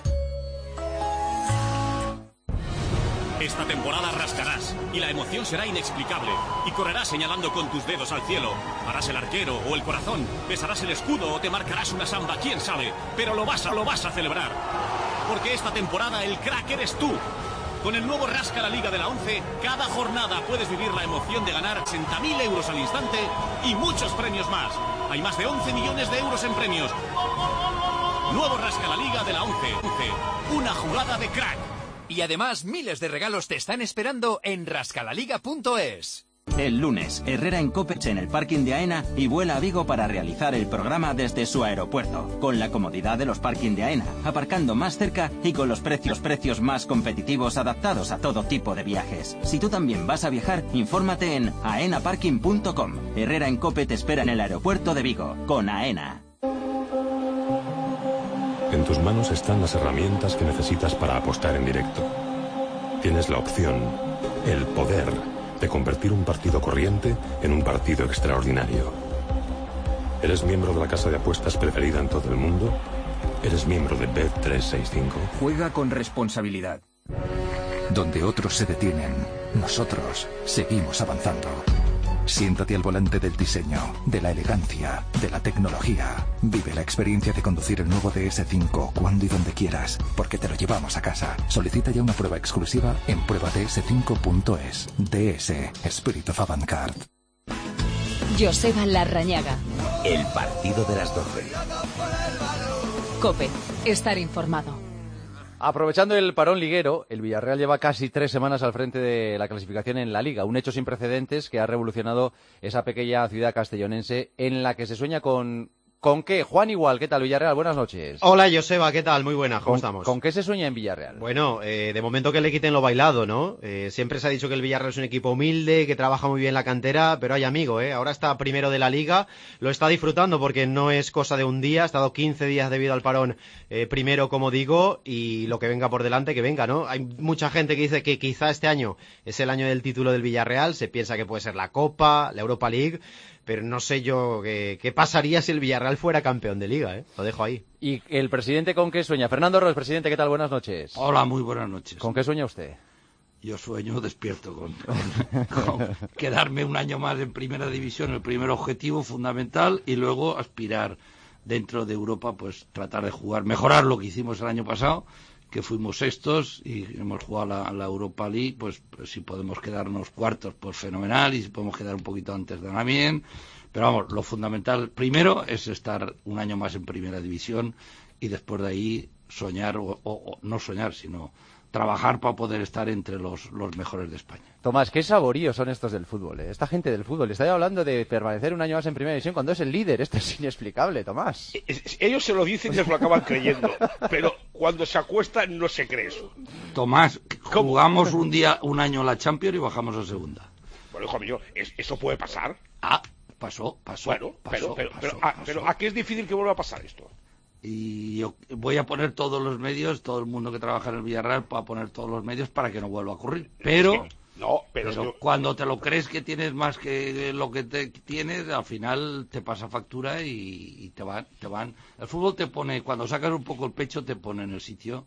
Esta temporada rascarás y la emoción será inexplicable y correrás señalando con tus dedos al cielo. Harás el arquero o el corazón, besarás el escudo o te marcarás una samba, quién sabe, pero lo vas a, lo vas a celebrar. Porque esta temporada el crack eres tú. Con el nuevo Rasca la Liga de la ONCE, cada jornada puedes vivir la emoción de ganar sesenta mil euros al instante y muchos premios más. Hay más de once millones de euros en premios. Nuevo Rasca la Liga de la ONCE. Una jugada de crack. Y además, miles de regalos te están esperando en rascalaliga punto es. El lunes, Herrera en Cope en el parking de AENA y vuela a Vigo para realizar el programa desde su aeropuerto, con la comodidad de los parking de AENA, aparcando más cerca y con los precios precios más competitivos adaptados a todo tipo de viajes. Si tú también vas a viajar, infórmate en aena parking punto com. Herrera en Cope te espera en el aeropuerto de Vigo, con AENA. En tus manos están las herramientas que necesitas para apostar en directo. Tienes la opción, el poder, de convertir un partido corriente en un partido extraordinario. ¿Eres miembro de la casa de apuestas preferida en todo el mundo? ¿Eres miembro de Bet trescientos sesenta y cinco? Juega con responsabilidad. Donde otros se detienen, nosotros seguimos avanzando. Siéntate al volante del diseño, de la elegancia, de la tecnología. Vive la experiencia de conducir el nuevo D S cinco cuando y donde quieras, porque te lo llevamos a casa. Solicita ya una prueba exclusiva en prueba d s cinco punto es. D S, Spirit of Avantgarde. Joseba Larrañaga. El partido de las doce. COPE, estar informado. Aprovechando el parón liguero, el Villarreal lleva casi tres semanas al frente de la clasificación en la Liga, un hecho sin precedentes que ha revolucionado esa pequeña ciudad castellonense en la que se sueña con... ¿Con qué? Juan Igual, ¿qué tal, Villarreal? Buenas noches. Hola, Joseba, ¿qué tal? Muy buena, ¿cómo ¿Con, estamos? ¿Con qué se sueña en Villarreal? Bueno, eh, de momento que le quiten lo bailado, ¿no? Eh, siempre se ha dicho que el Villarreal es un equipo humilde, que trabaja muy bien la cantera, pero hay amigo, ¿eh? Ahora está primero de la Liga, lo está disfrutando porque no es cosa de un día, ha estado quince días debido al parón eh, primero, como digo, y lo que venga por delante, que venga, ¿no? Hay mucha gente que dice que quizá este año es el año del título del Villarreal, se piensa que puede ser la Copa, la Europa League... Pero no sé yo qué, qué pasaría si el Villarreal fuera campeón de Liga, ¿eh? Lo dejo ahí. ¿Y el presidente con qué sueña? Fernando Ros, presidente, ¿qué tal? Buenas noches. Hola, muy buenas noches. ¿Con qué sueña usted? Yo sueño despierto con, con, con quedarme un año más en Primera División, el primer objetivo fundamental, y luego aspirar dentro de Europa, pues tratar de jugar, mejorar lo que hicimos el año pasado, que fuimos sextos y hemos jugado la, la Europa League, pues, pues si podemos quedarnos cuartos, pues fenomenal, y si podemos quedar un poquito antes de también. Pero vamos, lo fundamental primero es estar un año más en Primera División y después de ahí soñar, o, o, o no soñar, sino trabajar para poder estar entre los, los mejores de España. Tomás, qué saboríos son estos del fútbol, ¿eh? Esta gente del fútbol. Está hablando de permanecer un año más en Primera División cuando es el líder. Esto es inexplicable, Tomás. Ellos se lo dicen y se lo acaban creyendo, pero cuando se acuestan no se cree eso. Tomás, jugamos un día, un año la Champions y bajamos a segunda. Bueno, hijo mío, ¿eso puede pasar? Ah, pasó, pasó. Bueno, pasó, pero, pero, pasó, pero, pasó, ah, pero ¿a qué es difícil que vuelva a pasar esto? Y yo voy a poner todos los medios, todo el mundo que trabaja en el Villarreal, para poner todos los medios para que no vuelva a ocurrir. Pero, no, pero, pero yo... cuando te lo crees que tienes más que lo que te tienes, al final te pasa factura y, y te van, te van. El fútbol te pone, cuando sacas un poco el pecho, te pone en el sitio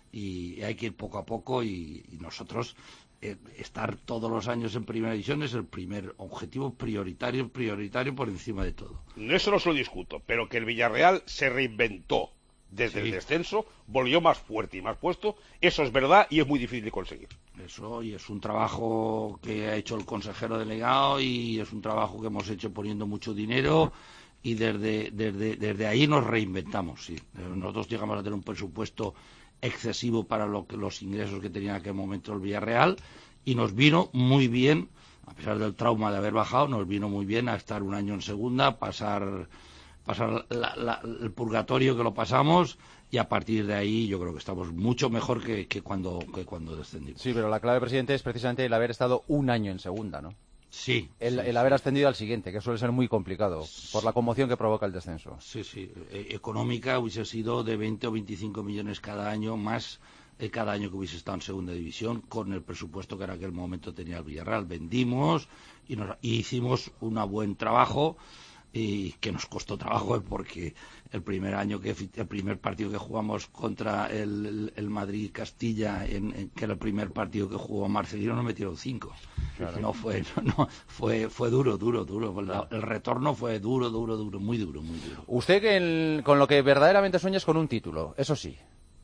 y hay que ir poco a poco y, y nosotros eh, estar todos los años en Primera División es el primer objetivo prioritario, prioritario por encima de todo. No, eso no se lo discuto, pero que el Villarreal se reinventó desde sí. el descenso, volvió más fuerte y más puesto, eso es verdad y es muy difícil de conseguir. Eso, y es un trabajo que ha hecho el consejero delegado y es un trabajo que hemos hecho poniendo mucho dinero y desde, desde, desde ahí nos reinventamos. Sí. Nosotros llegamos a tener un presupuesto excesivo para lo que, los ingresos que tenía en aquel momento el Villarreal, y nos vino muy bien, a pesar del trauma de haber bajado, nos vino muy bien a estar un año en segunda, pasar, pasar la, la, el purgatorio que lo pasamos, y a partir de ahí yo creo que estamos mucho mejor que, que, cuando, que cuando descendimos. Sí, pero la clave, presidente, es precisamente el haber estado un año en segunda, ¿no? Sí. El, sí, el haber sí. ascendido al siguiente, que suele ser muy complicado, por la conmoción que provoca el descenso. Sí, sí. Eh, económica hubiese sido de veinte o veinticinco millones cada año, más eh, cada año que hubiese estado en segunda división, con el presupuesto que en aquel momento tenía el Villarreal. Vendimos y, nos, y hicimos un buen trabajo, y que nos costó trabajo porque el primer año que el primer partido que jugamos contra el, el, el Madrid Castilla, en, en, que era el primer partido que jugó Marcelino, nos metieron cinco. Claro. No fue no, no fue fue duro duro duro el, el retorno fue duro duro duro muy duro muy duro. Usted que el, con lo que verdaderamente sueña es con un título, eso sí.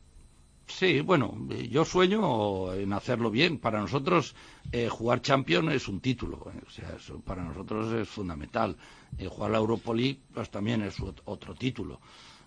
Sí, bueno, yo sueño en hacerlo bien. Para nosotros eh, jugar Champions es un título, eh, o sea, eso para nosotros es fundamental. Eh, jugar la Europa League pues también es otro título.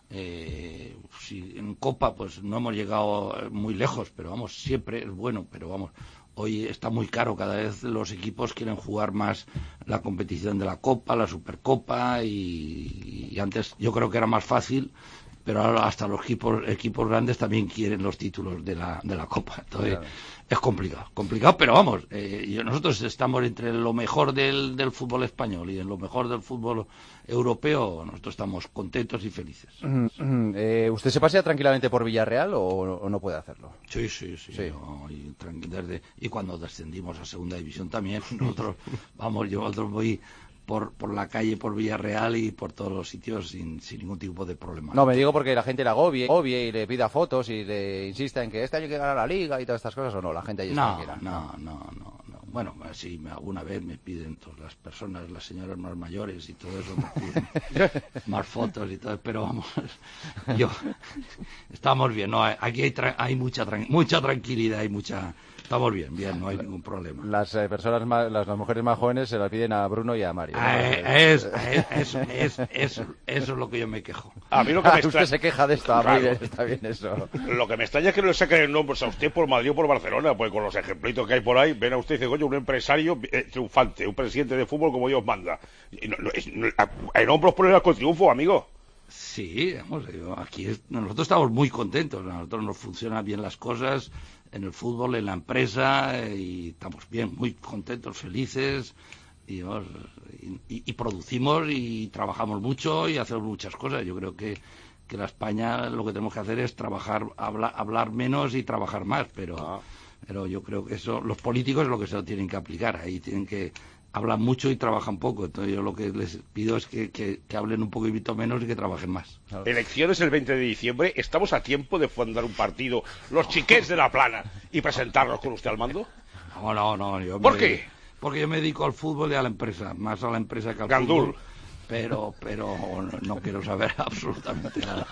Eh, si en Copa pues no hemos llegado muy lejos, pero vamos, siempre es bueno, pero vamos, hoy está muy caro, cada vez los equipos quieren jugar más la competición de la Copa, la Supercopa, y, y antes yo creo que era más fácil, pero ahora hasta los equipos equipos grandes también quieren los títulos de la de la Copa. Entonces claro, es complicado, complicado, pero vamos, eh, nosotros estamos entre lo mejor del, del fútbol español y en lo mejor del fútbol europeo. Nosotros estamos contentos y felices. Mm, mm, eh, ¿Usted se pasea tranquilamente por Villarreal o, o no puede hacerlo? Sí, sí, sí. sí. No, y, desde, y cuando descendimos a segunda división también, nosotros, vamos, yo otros voy Por, por la calle, por Villarreal y por todos los sitios sin, sin ningún tipo de problema. No, me digo porque la gente le agobie, agobie y le pida fotos y le insista en que este año hay que ganar la Liga y todas estas cosas, o no, la gente allí no, está tranquila. No, no, no, no. Bueno, si me, alguna vez me piden todas las personas, las señoras más mayores y todo eso, me piden más fotos y todo, pero vamos, yo, estamos bien, no, aquí hay, tra hay mucha, tra mucha tranquilidad y mucha... Estamos bien, bien, no hay ningún problema. Las eh, personas más, las, las mujeres más jóvenes se las piden a Bruno y a Mario. ¿no? Eh, es, es, es, es, es, eso es lo que yo me quejo. A mí lo que me ah, usted se queja de esto, claro. Muy bien, está bien eso. Lo que me extraña es que no le saquen el nombre a usted por Madrid o por Barcelona, pues con los ejemplitos que hay por ahí, ven a usted y dice, coño, un empresario eh, triunfante, un presidente de fútbol como Dios manda. Y no, no, no, en hombros ponerlas con triunfo, amigo. Sí, vamos, aquí es, nosotros estamos muy contentos, a nosotros nos funcionan bien las cosas en el fútbol, en la empresa, y estamos bien, muy contentos, felices, y, y, y producimos y trabajamos mucho y hacemos muchas cosas. Yo creo que, que la España lo que tenemos que hacer es trabajar, habla, hablar menos y trabajar más, pero, ah. pero yo creo que eso, los políticos es lo que se lo tienen que aplicar, ahí tienen que hablan mucho y trabajan poco, entonces yo lo que les pido es que, que, que hablen un poquito menos y que trabajen más. Elecciones el veinte de diciembre, ¿estamos a tiempo de fundar un partido, los Chiquets de la Plana, y presentarlos con usted al mando? No, no, no. Yo ¿Por me, qué? Porque yo me dedico al fútbol y a la empresa, más a la empresa que al Gandul. fútbol, pero, pero no, no quiero saber absolutamente nada.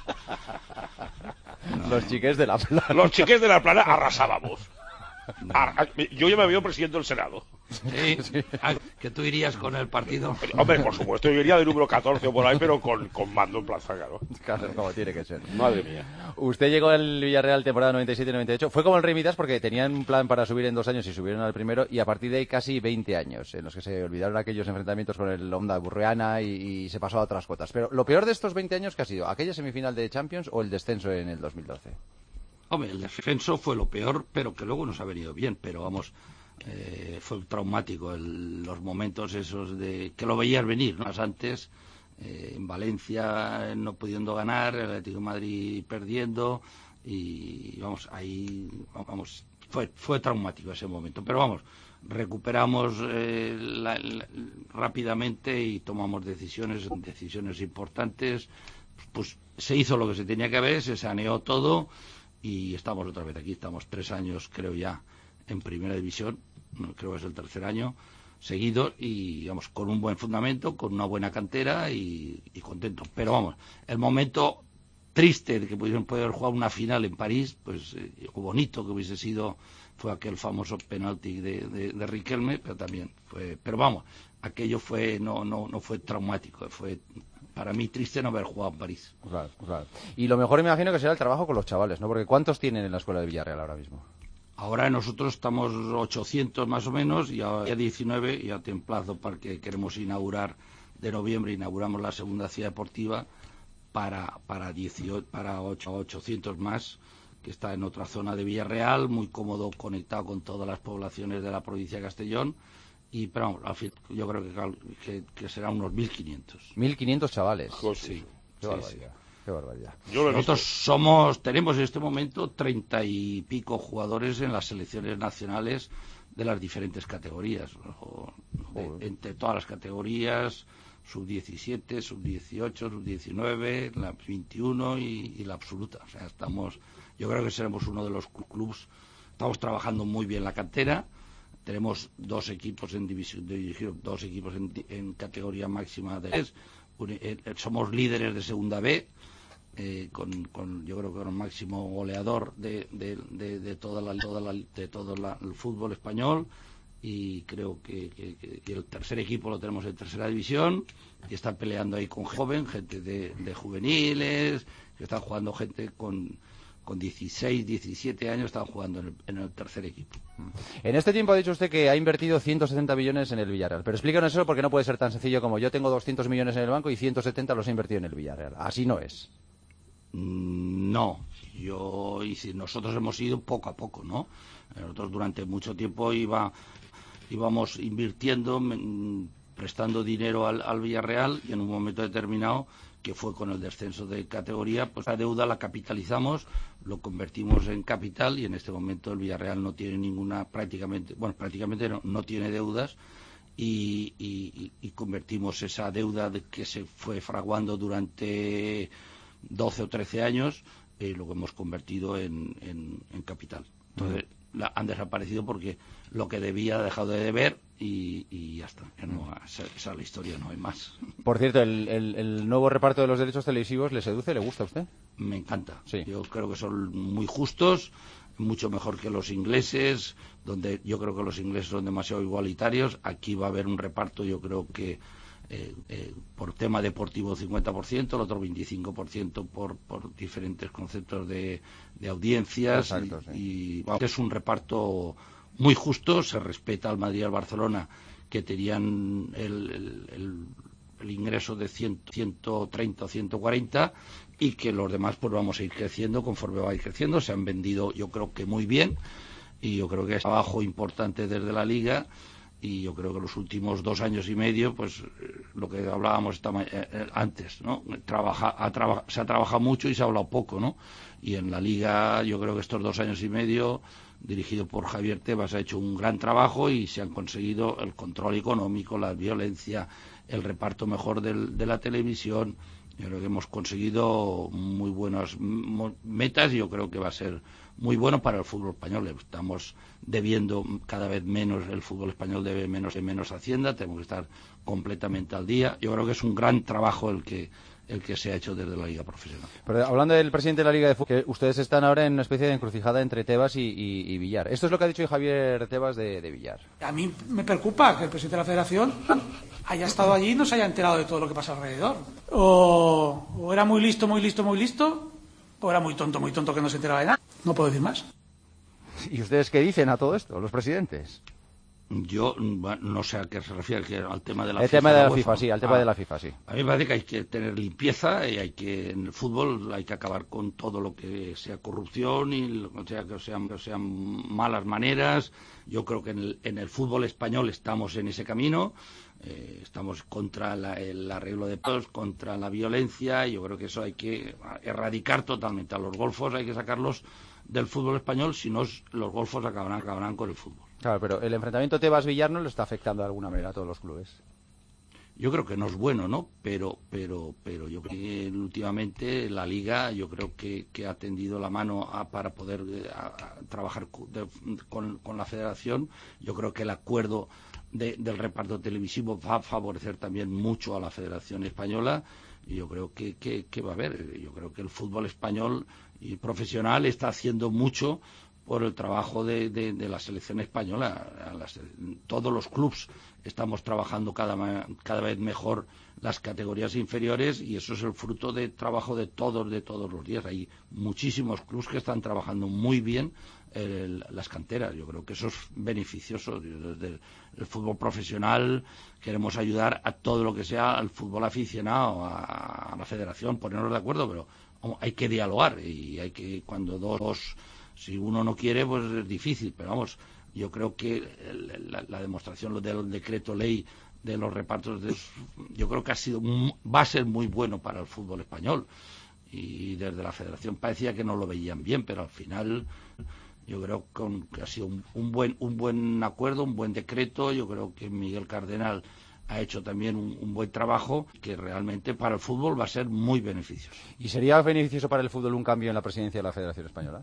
No. Los Chiquets de la Plana. Los Chiquets de la Plana arrasábamos. No. Yo ya me veo presidente del Senado. Sí, sí. Ah, que tú irías con el partido. Hombre, por supuesto, yo iría de número catorce o por ahí, pero con, con mando en plaza, claro. Claro, como tiene que ser. Madre mía. Usted llegó al Villarreal temporada noventa y siete noventa y ocho. Fue como el Rey Midas porque tenían un plan para subir en dos años y subieron al primero, y a partir de ahí casi veinte años, en los que se olvidaron aquellos enfrentamientos con el Onda Burreana y, y se pasó a otras cotas. Pero lo peor de estos veinte años, ¿qué ha sido? ¿Aquella semifinal de Champions o el descenso en el dos mil doce? Hombre, el descenso fue lo peor, pero que luego nos ha venido bien, pero vamos, eh, fue traumático el, los momentos esos de que lo veías venir, ¿no? Más antes, eh, en Valencia no pudiendo ganar, el Atlético de Madrid perdiendo, y vamos, ahí, vamos, fue, fue traumático ese momento, pero vamos, recuperamos eh, la, la, rápidamente y tomamos decisiones, decisiones importantes, pues se hizo lo que se tenía que hacer, se saneó todo, y estamos otra vez aquí, estamos tres años creo ya en primera división, creo que es el tercer año seguido, y vamos, con un buen fundamento, con una buena cantera y, y contentos, pero vamos, el momento triste de que pudieron poder jugar una final en París, pues eh, o bonito que hubiese sido, fue aquel famoso penalti de, de, de Riquelme, pero también fue, pero vamos, aquello fue no no no fue traumático, fue para mí triste no haber jugado en París. Claro, claro. Y lo mejor me imagino que será el trabajo con los chavales, ¿no? Porque ¿cuántos tienen en la escuela de Villarreal ahora mismo? Ahora nosotros estamos ochocientos más o menos, y a diecinueve, ya te emplazo para que queremos inaugurar, de noviembre inauguramos la segunda ciudad deportiva para para dieciocho, para ochocientos más, que está en otra zona de Villarreal, muy cómodo, conectado con todas las poblaciones de la provincia de Castellón, y pero vamos, al fin, yo creo que, que, que será unos mil quinientos. mil quinientos chavales. Sí, qué sí, barbaridad. sí. Qué barbaridad. Nosotros somos, tenemos en este momento treinta y pico jugadores en las selecciones nacionales de las diferentes categorías, o, de, entre todas las categorías, sub diecisiete, sub dieciocho, sub diecinueve, la veintiuno y, y la absoluta. O sea, estamos, yo creo que seremos uno de los clubes, estamos trabajando muy bien la cantera. Tenemos dos equipos en división, dos equipos en, en categoría máxima de somos líderes de segunda B. Eh, con, con yo creo que con el máximo goleador de, de, de, de toda la, toda la, de todo la, el fútbol español, y creo que, que, que, que el tercer equipo lo tenemos en tercera división y están peleando ahí con joven, gente de, de juveniles, que están jugando gente con con dieciséis, diecisiete años, están jugando en el, en el tercer equipo. En este tiempo ha dicho usted que ha invertido ciento setenta millones en el Villarreal, pero explícanos eso, porque no puede ser tan sencillo como yo tengo doscientos millones en el banco y ciento setenta los he invertido en el Villarreal. Así no es. No, yo y si nosotros hemos ido poco a poco, ¿no? Nosotros durante mucho tiempo iba, íbamos invirtiendo, prestando dinero al, al Villarreal, y en un momento determinado, que fue con el descenso de categoría, pues la deuda la capitalizamos, lo convertimos en capital, y en este momento el Villarreal no tiene ninguna, prácticamente, bueno, prácticamente no, no tiene deudas, y, y, y convertimos esa deuda de que se fue fraguando durante doce o trece años, eh, lo que hemos convertido en, en, en capital. Entonces, la, han desaparecido porque lo que debía ha dejado de deber, y, y ya está. Ya no, esa, esa es la historia, no hay más. Por cierto, el, el, el nuevo reparto de los derechos televisivos, ¿le seduce? ¿Le gusta a usted? Me encanta. Sí. Yo creo que son muy justos, mucho mejor que los ingleses, donde yo creo que los ingleses son demasiado igualitarios. Aquí va a haber un reparto, yo creo que Eh, eh, por tema deportivo cincuenta por ciento, el otro veinticinco por ciento por, por diferentes conceptos de, de audiencias. Exacto, y, sí. y bueno, es un reparto muy justo, se respeta al Madrid y al Barcelona, que tenían el, el, el, el ingreso de ciento treinta o ciento cuarenta, y que los demás pues vamos a ir creciendo conforme va a ir creciendo. Se han vendido, yo creo que muy bien, y yo creo que es trabajo importante desde la Liga. Y yo creo que los últimos dos años y medio, pues lo que hablábamos esta eh, antes, ¿no? Trabaja, ha traba, se ha trabajado mucho y se ha hablado poco, ¿no? Y en la Liga, yo creo que estos dos años y medio, dirigido por Javier Tebas, ha hecho un gran trabajo, y se han conseguido el control económico, la violencia, el reparto mejor del, de la televisión. Yo creo que hemos conseguido muy buenas metas, y yo creo que va a ser muy bueno para el fútbol español. Estamos debiendo cada vez menos, el fútbol español debe menos y menos Hacienda, tenemos que estar completamente al día. Yo creo que es un gran trabajo el que el que se ha hecho desde la Liga Profesional. Pero hablando del presidente de la Liga de Fútbol, que ustedes están ahora en una especie de encrucijada entre Tebas y, y, y Villar. Esto es lo que ha dicho Javier Tebas de, de Villar. A mí me preocupa que el presidente de la Federación haya estado allí y no se haya enterado de todo lo que pasa alrededor. O, o era muy listo, muy listo, muy listo, o era muy tonto, muy tonto que no se enteraba de nada. No puedo decir más. ¿Y ustedes qué dicen a todo esto, los presidentes? Yo no sé a qué se refiere, que al tema de la el FIFA. El tema de la la FIFA, sí, al tema ah, de la FIFA, sí. A mí me parece que hay que tener limpieza, y hay que, en el fútbol, hay que acabar con todo lo que sea corrupción y lo que sea, que sean, que sean malas maneras. Yo creo que en el, en el fútbol español estamos en ese camino. Eh, estamos contra la, el arreglo de pagos, contra la violencia, y yo creo que eso hay que erradicar totalmente. A los golfos hay que sacarlos del fútbol español, si no los golfos acabarán, acabarán con el fútbol. Claro, pero el enfrentamiento Tebas-Villar no le está afectando de alguna manera a todos los clubes. Yo creo que no es bueno, ¿no? Pero, pero, pero yo creo que últimamente la Liga, yo creo que, que ha tendido la mano a, para poder a, a trabajar de, con, con la Federación. Yo creo que el acuerdo de, del reparto televisivo va a favorecer también mucho a la Federación Española, y yo creo que, que, que va a haber. Yo creo que el fútbol español y profesional está haciendo mucho por el trabajo de, de, de la selección española. A las, todos los clubes estamos trabajando cada, cada vez mejor las categorías inferiores, y eso es el fruto de trabajo de todos, de todos los días. Hay muchísimos clubes que están trabajando muy bien el, las canteras. Yo creo que eso es beneficioso. Desde el, el fútbol profesional queremos ayudar a todo lo que sea al fútbol aficionado, a, a la federación, ponernos de acuerdo, pero hay que dialogar, y hay que, cuando dos, si uno no quiere, pues es difícil, pero vamos, yo creo que el, la, la demostración del decreto ley de los repartos, de, yo creo que ha sido, va a ser muy bueno para el fútbol español, y desde la federación parecía que no lo veían bien, pero al final yo creo que ha sido un, un buen un buen acuerdo, un buen decreto. Yo creo que Miguel Cardenal ha hecho también un, un buen trabajo que realmente para el fútbol va a ser muy beneficioso. ¿Y sería beneficioso para el fútbol un cambio en la presidencia de la Federación Española?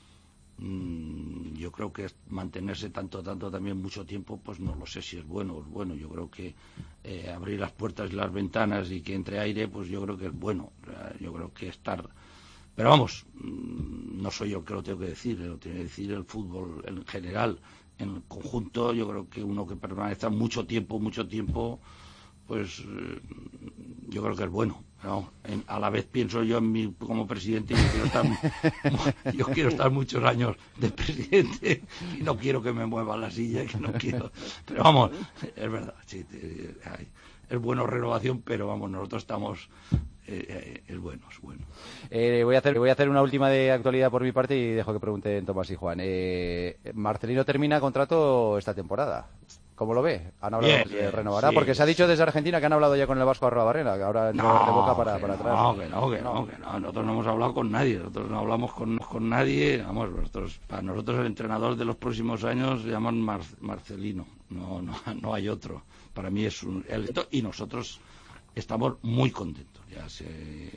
Mm, yo creo que mantenerse tanto, tanto también mucho tiempo, pues no lo sé si es bueno o es bueno. Yo creo que eh, abrir las puertas y las ventanas y que entre aire, pues yo creo que es bueno. Yo creo que estar... Pero vamos, no soy yo el que lo tengo que decir, lo tiene que decir el fútbol en general. En el conjunto, yo creo que uno que permanezca mucho tiempo, mucho tiempo, pues eh, yo creo que es bueno. ¿No? En, a la vez pienso yo en mí como presidente, y yo quiero estar, yo quiero estar muchos años de presidente y no quiero que me mueva la silla, que no quiero. Pero vamos, es verdad, sí, es bueno renovación, pero vamos, nosotros estamos... Eh, es bueno, es bueno. Eh, voy a hacer voy a hacer una última de actualidad por mi parte y dejo que pregunten Tomás y Juan. Eh, Marcelino termina contrato esta temporada. ¿Cómo lo ve? ¿Han hablado bien, de bien, renovará? Sí, Porque se ha dicho desde Argentina que han hablado ya con el Vasco Arrobarrena, que ahora no, de boca para, para atrás. No, que no, que no, que no. Nosotros no hemos hablado con nadie, nosotros no hablamos con, con nadie. Vamos, nosotros, para nosotros el entrenador de los próximos años se llaman Mar, Marcelino, no, no, no hay otro. Para mí es un... El, y nosotros estamos muy contentos. Ya se,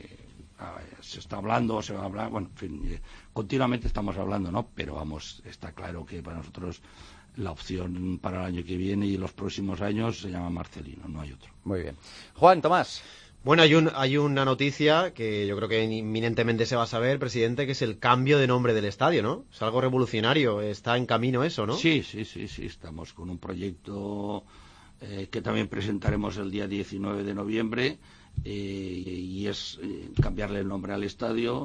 se está hablando, se va a hablar, bueno, en fin, continuamente estamos hablando, ¿no? Pero vamos, está claro que para nosotros la opción para el año que viene y los próximos años se llama Marcelino, no hay otro. Muy bien. Juan, Tomás. Bueno, hay, un, hay una noticia que yo creo que inminentemente se va a saber, presidente, que es el cambio de nombre del estadio, ¿no? Es algo revolucionario, está en camino eso, ¿no? Sí, sí, sí, sí, estamos con un proyecto eh, que también presentaremos el día diecinueve de noviembre, eh, y es eh, cambiarle el nombre al estadio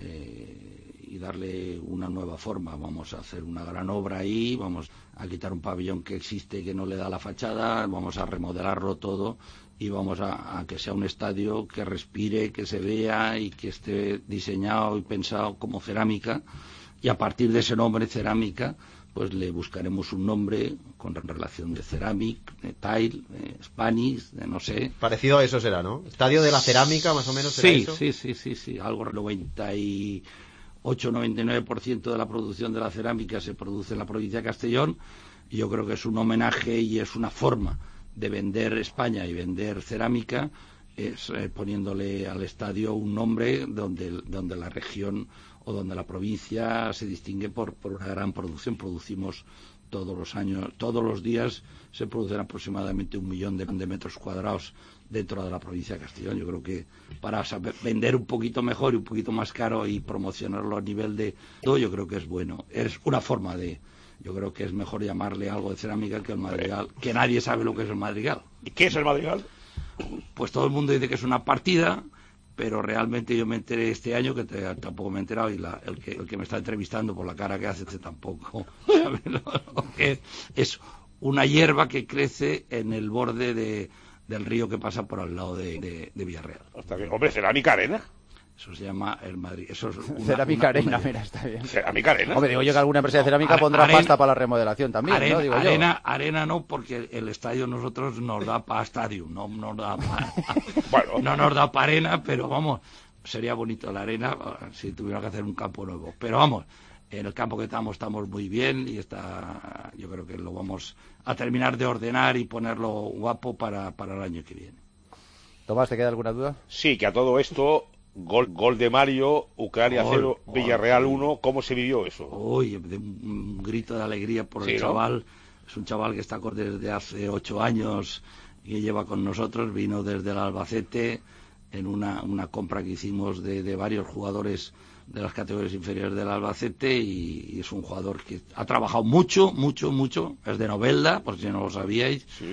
eh, y darle una nueva forma. Vamos a hacer una gran obra ahí, vamos a quitar un pabellón que existe que no le da la fachada, vamos a remodelarlo todo y vamos a, a que sea un estadio que respire, que se vea y que esté diseñado y pensado como cerámica, y a partir de ese nombre cerámica pues le buscaremos un nombre con relación de ceramic, de tile, de Spanish, de no sé. Parecido a eso será, ¿no? Estadio de la cerámica, más o menos, será sí, eso. Sí, sí, sí, sí, algo noventa y ocho noventa y nueve por ciento de la producción de la cerámica se produce en la provincia de Castellón, y yo creo que es un homenaje y es una forma de vender España y vender cerámica, es eh, poniéndole al estadio un nombre donde, donde la región o donde la provincia se distingue por, por una gran producción. Producimos todos los años, todos los días se producen aproximadamente un millón de, de metros cuadrados dentro de la provincia de Castellón. Yo creo que para saber vender un poquito mejor y un poquito más caro y promocionarlo a nivel de todo, yo creo que es bueno. Es una forma de... Yo creo que es mejor llamarle algo de cerámica que el madrigal, que nadie sabe lo que es el madrigal. ¿Y qué es el madrigal? Pues todo el mundo dice que es una partida, pero realmente yo me enteré este año, que te, tampoco me he enterado, y la, el, que, el que me está entrevistando por la cara que hace tampoco sabe lo, lo que es. Es una hierba que crece en el borde de, del río que pasa por al lado de, de, de Villarreal. Hasta que, hombre, cerámica arena. Eso se llama el Madrid. Eso es una, cerámica una, arena, una... mira, está bien. Cerámica arena. Hombre, digo yo que alguna empresa de cerámica no, pondrá arena, pasta para la remodelación también, arena, ¿no? Digo arena, yo. arena no, porque el estadio nosotros nos da para estadio, no nos da para... bueno. No nos da para arena, pero vamos, sería bonito la arena si tuviera que hacer un campo nuevo. Pero vamos, en el campo que estamos estamos muy bien y está, yo creo que lo vamos a terminar de ordenar y ponerlo guapo para, para el año que viene. Tomás, ¿te queda alguna duda? Sí, que a todo esto... Gol, gol de Mario, Ucrania cero, Villarreal uno, ¿cómo se vivió eso? Uy, de un, un grito de alegría por sí, el ¿no? chaval. Es un chaval que está con desde hace ocho años y que lleva con nosotros, vino desde el Albacete en una, una compra que hicimos de, de varios jugadores de las categorías inferiores del Albacete, y, y es un jugador que ha trabajado mucho, mucho, mucho, es de Novelda, por si no lo sabíais, sí.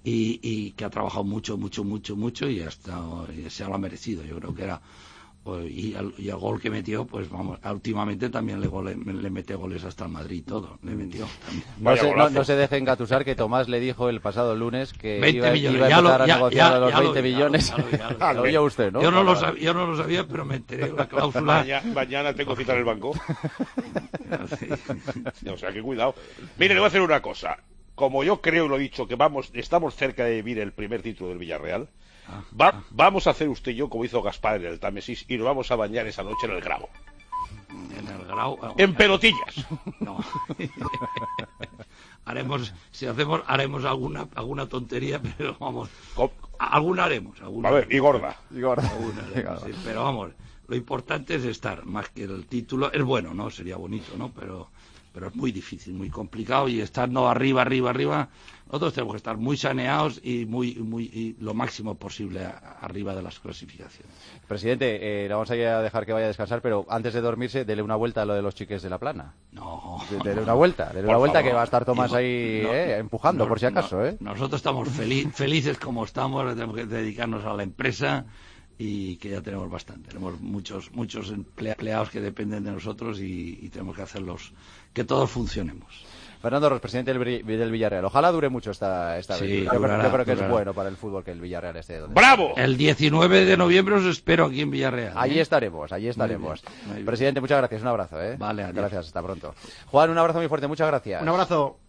y, y que ha trabajado mucho, mucho, mucho, mucho y hasta y se lo ha merecido. Yo creo que era y el, y el gol que metió, pues vamos, últimamente también le, gole, le mete goles hasta el Madrid y todo, le metió también. No se, no, no se deje engatusar que Tomás le dijo el pasado lunes que veinte iba, millones. iba a Ya empezar lo, a ya, negociar ya, a los ya veinte lo, millones. Ya lo, ya lo, ya lo, lo oía usted, ¿no? Yo no, lo sabía, yo no lo sabía, pero me enteré la cláusula. Mañana, mañana tengo cita en el banco. O sea, que cuidado. Mire, le voy a hacer una cosa. Como yo creo, lo he dicho, que vamos, estamos cerca de vivir el primer título del Villarreal, va, vamos a hacer usted y yo como hizo Gaspar en el Támesis y nos vamos a bañar esa noche en el Grau. En el Grau. En pelotillas. No. Haremos, si hacemos, haremos alguna alguna tontería, pero vamos, ¿cómo? Alguna haremos. Alguna a ver, y gorda. Y gorda. Haremos, sí, pero vamos, lo importante es estar, más que el título. Es bueno, ¿no? Sería bonito, ¿no? Pero... pero es muy difícil, muy complicado, y estando arriba, arriba, arriba, nosotros tenemos que estar muy saneados y muy, muy y lo máximo posible a, arriba de las clasificaciones. Presidente, eh, le vamos a dejar que vaya a descansar, pero antes de dormirse, dele una vuelta a lo de los chiques de la plana. No. Dele una vuelta, dele una vuelta favor. que va a estar Tomás Digo, ahí no, eh, empujando, no, por si acaso. no, ¿eh? Nosotros estamos feliz, felices como estamos, tenemos que dedicarnos a la empresa, y que ya tenemos bastante. Tenemos muchos muchos empleados que dependen de nosotros y, y tenemos que hacerlos, que todos funcionemos. Fernando Ros, presidente del, del Villarreal. Ojalá dure mucho esta, esta sí, vez. Yo, durará, creo, yo creo que durará. es bueno para el fútbol que el Villarreal esté donde ¡Bravo! Está. El diecinueve de noviembre os espero aquí en Villarreal. ¿eh? Allí estaremos, allí estaremos. Muy bien, muy bien. Presidente, muchas gracias. Un abrazo. ¿eh? Vale, adiós. Gracias, hasta pronto. Juan, un abrazo muy fuerte. Muchas gracias. Un abrazo.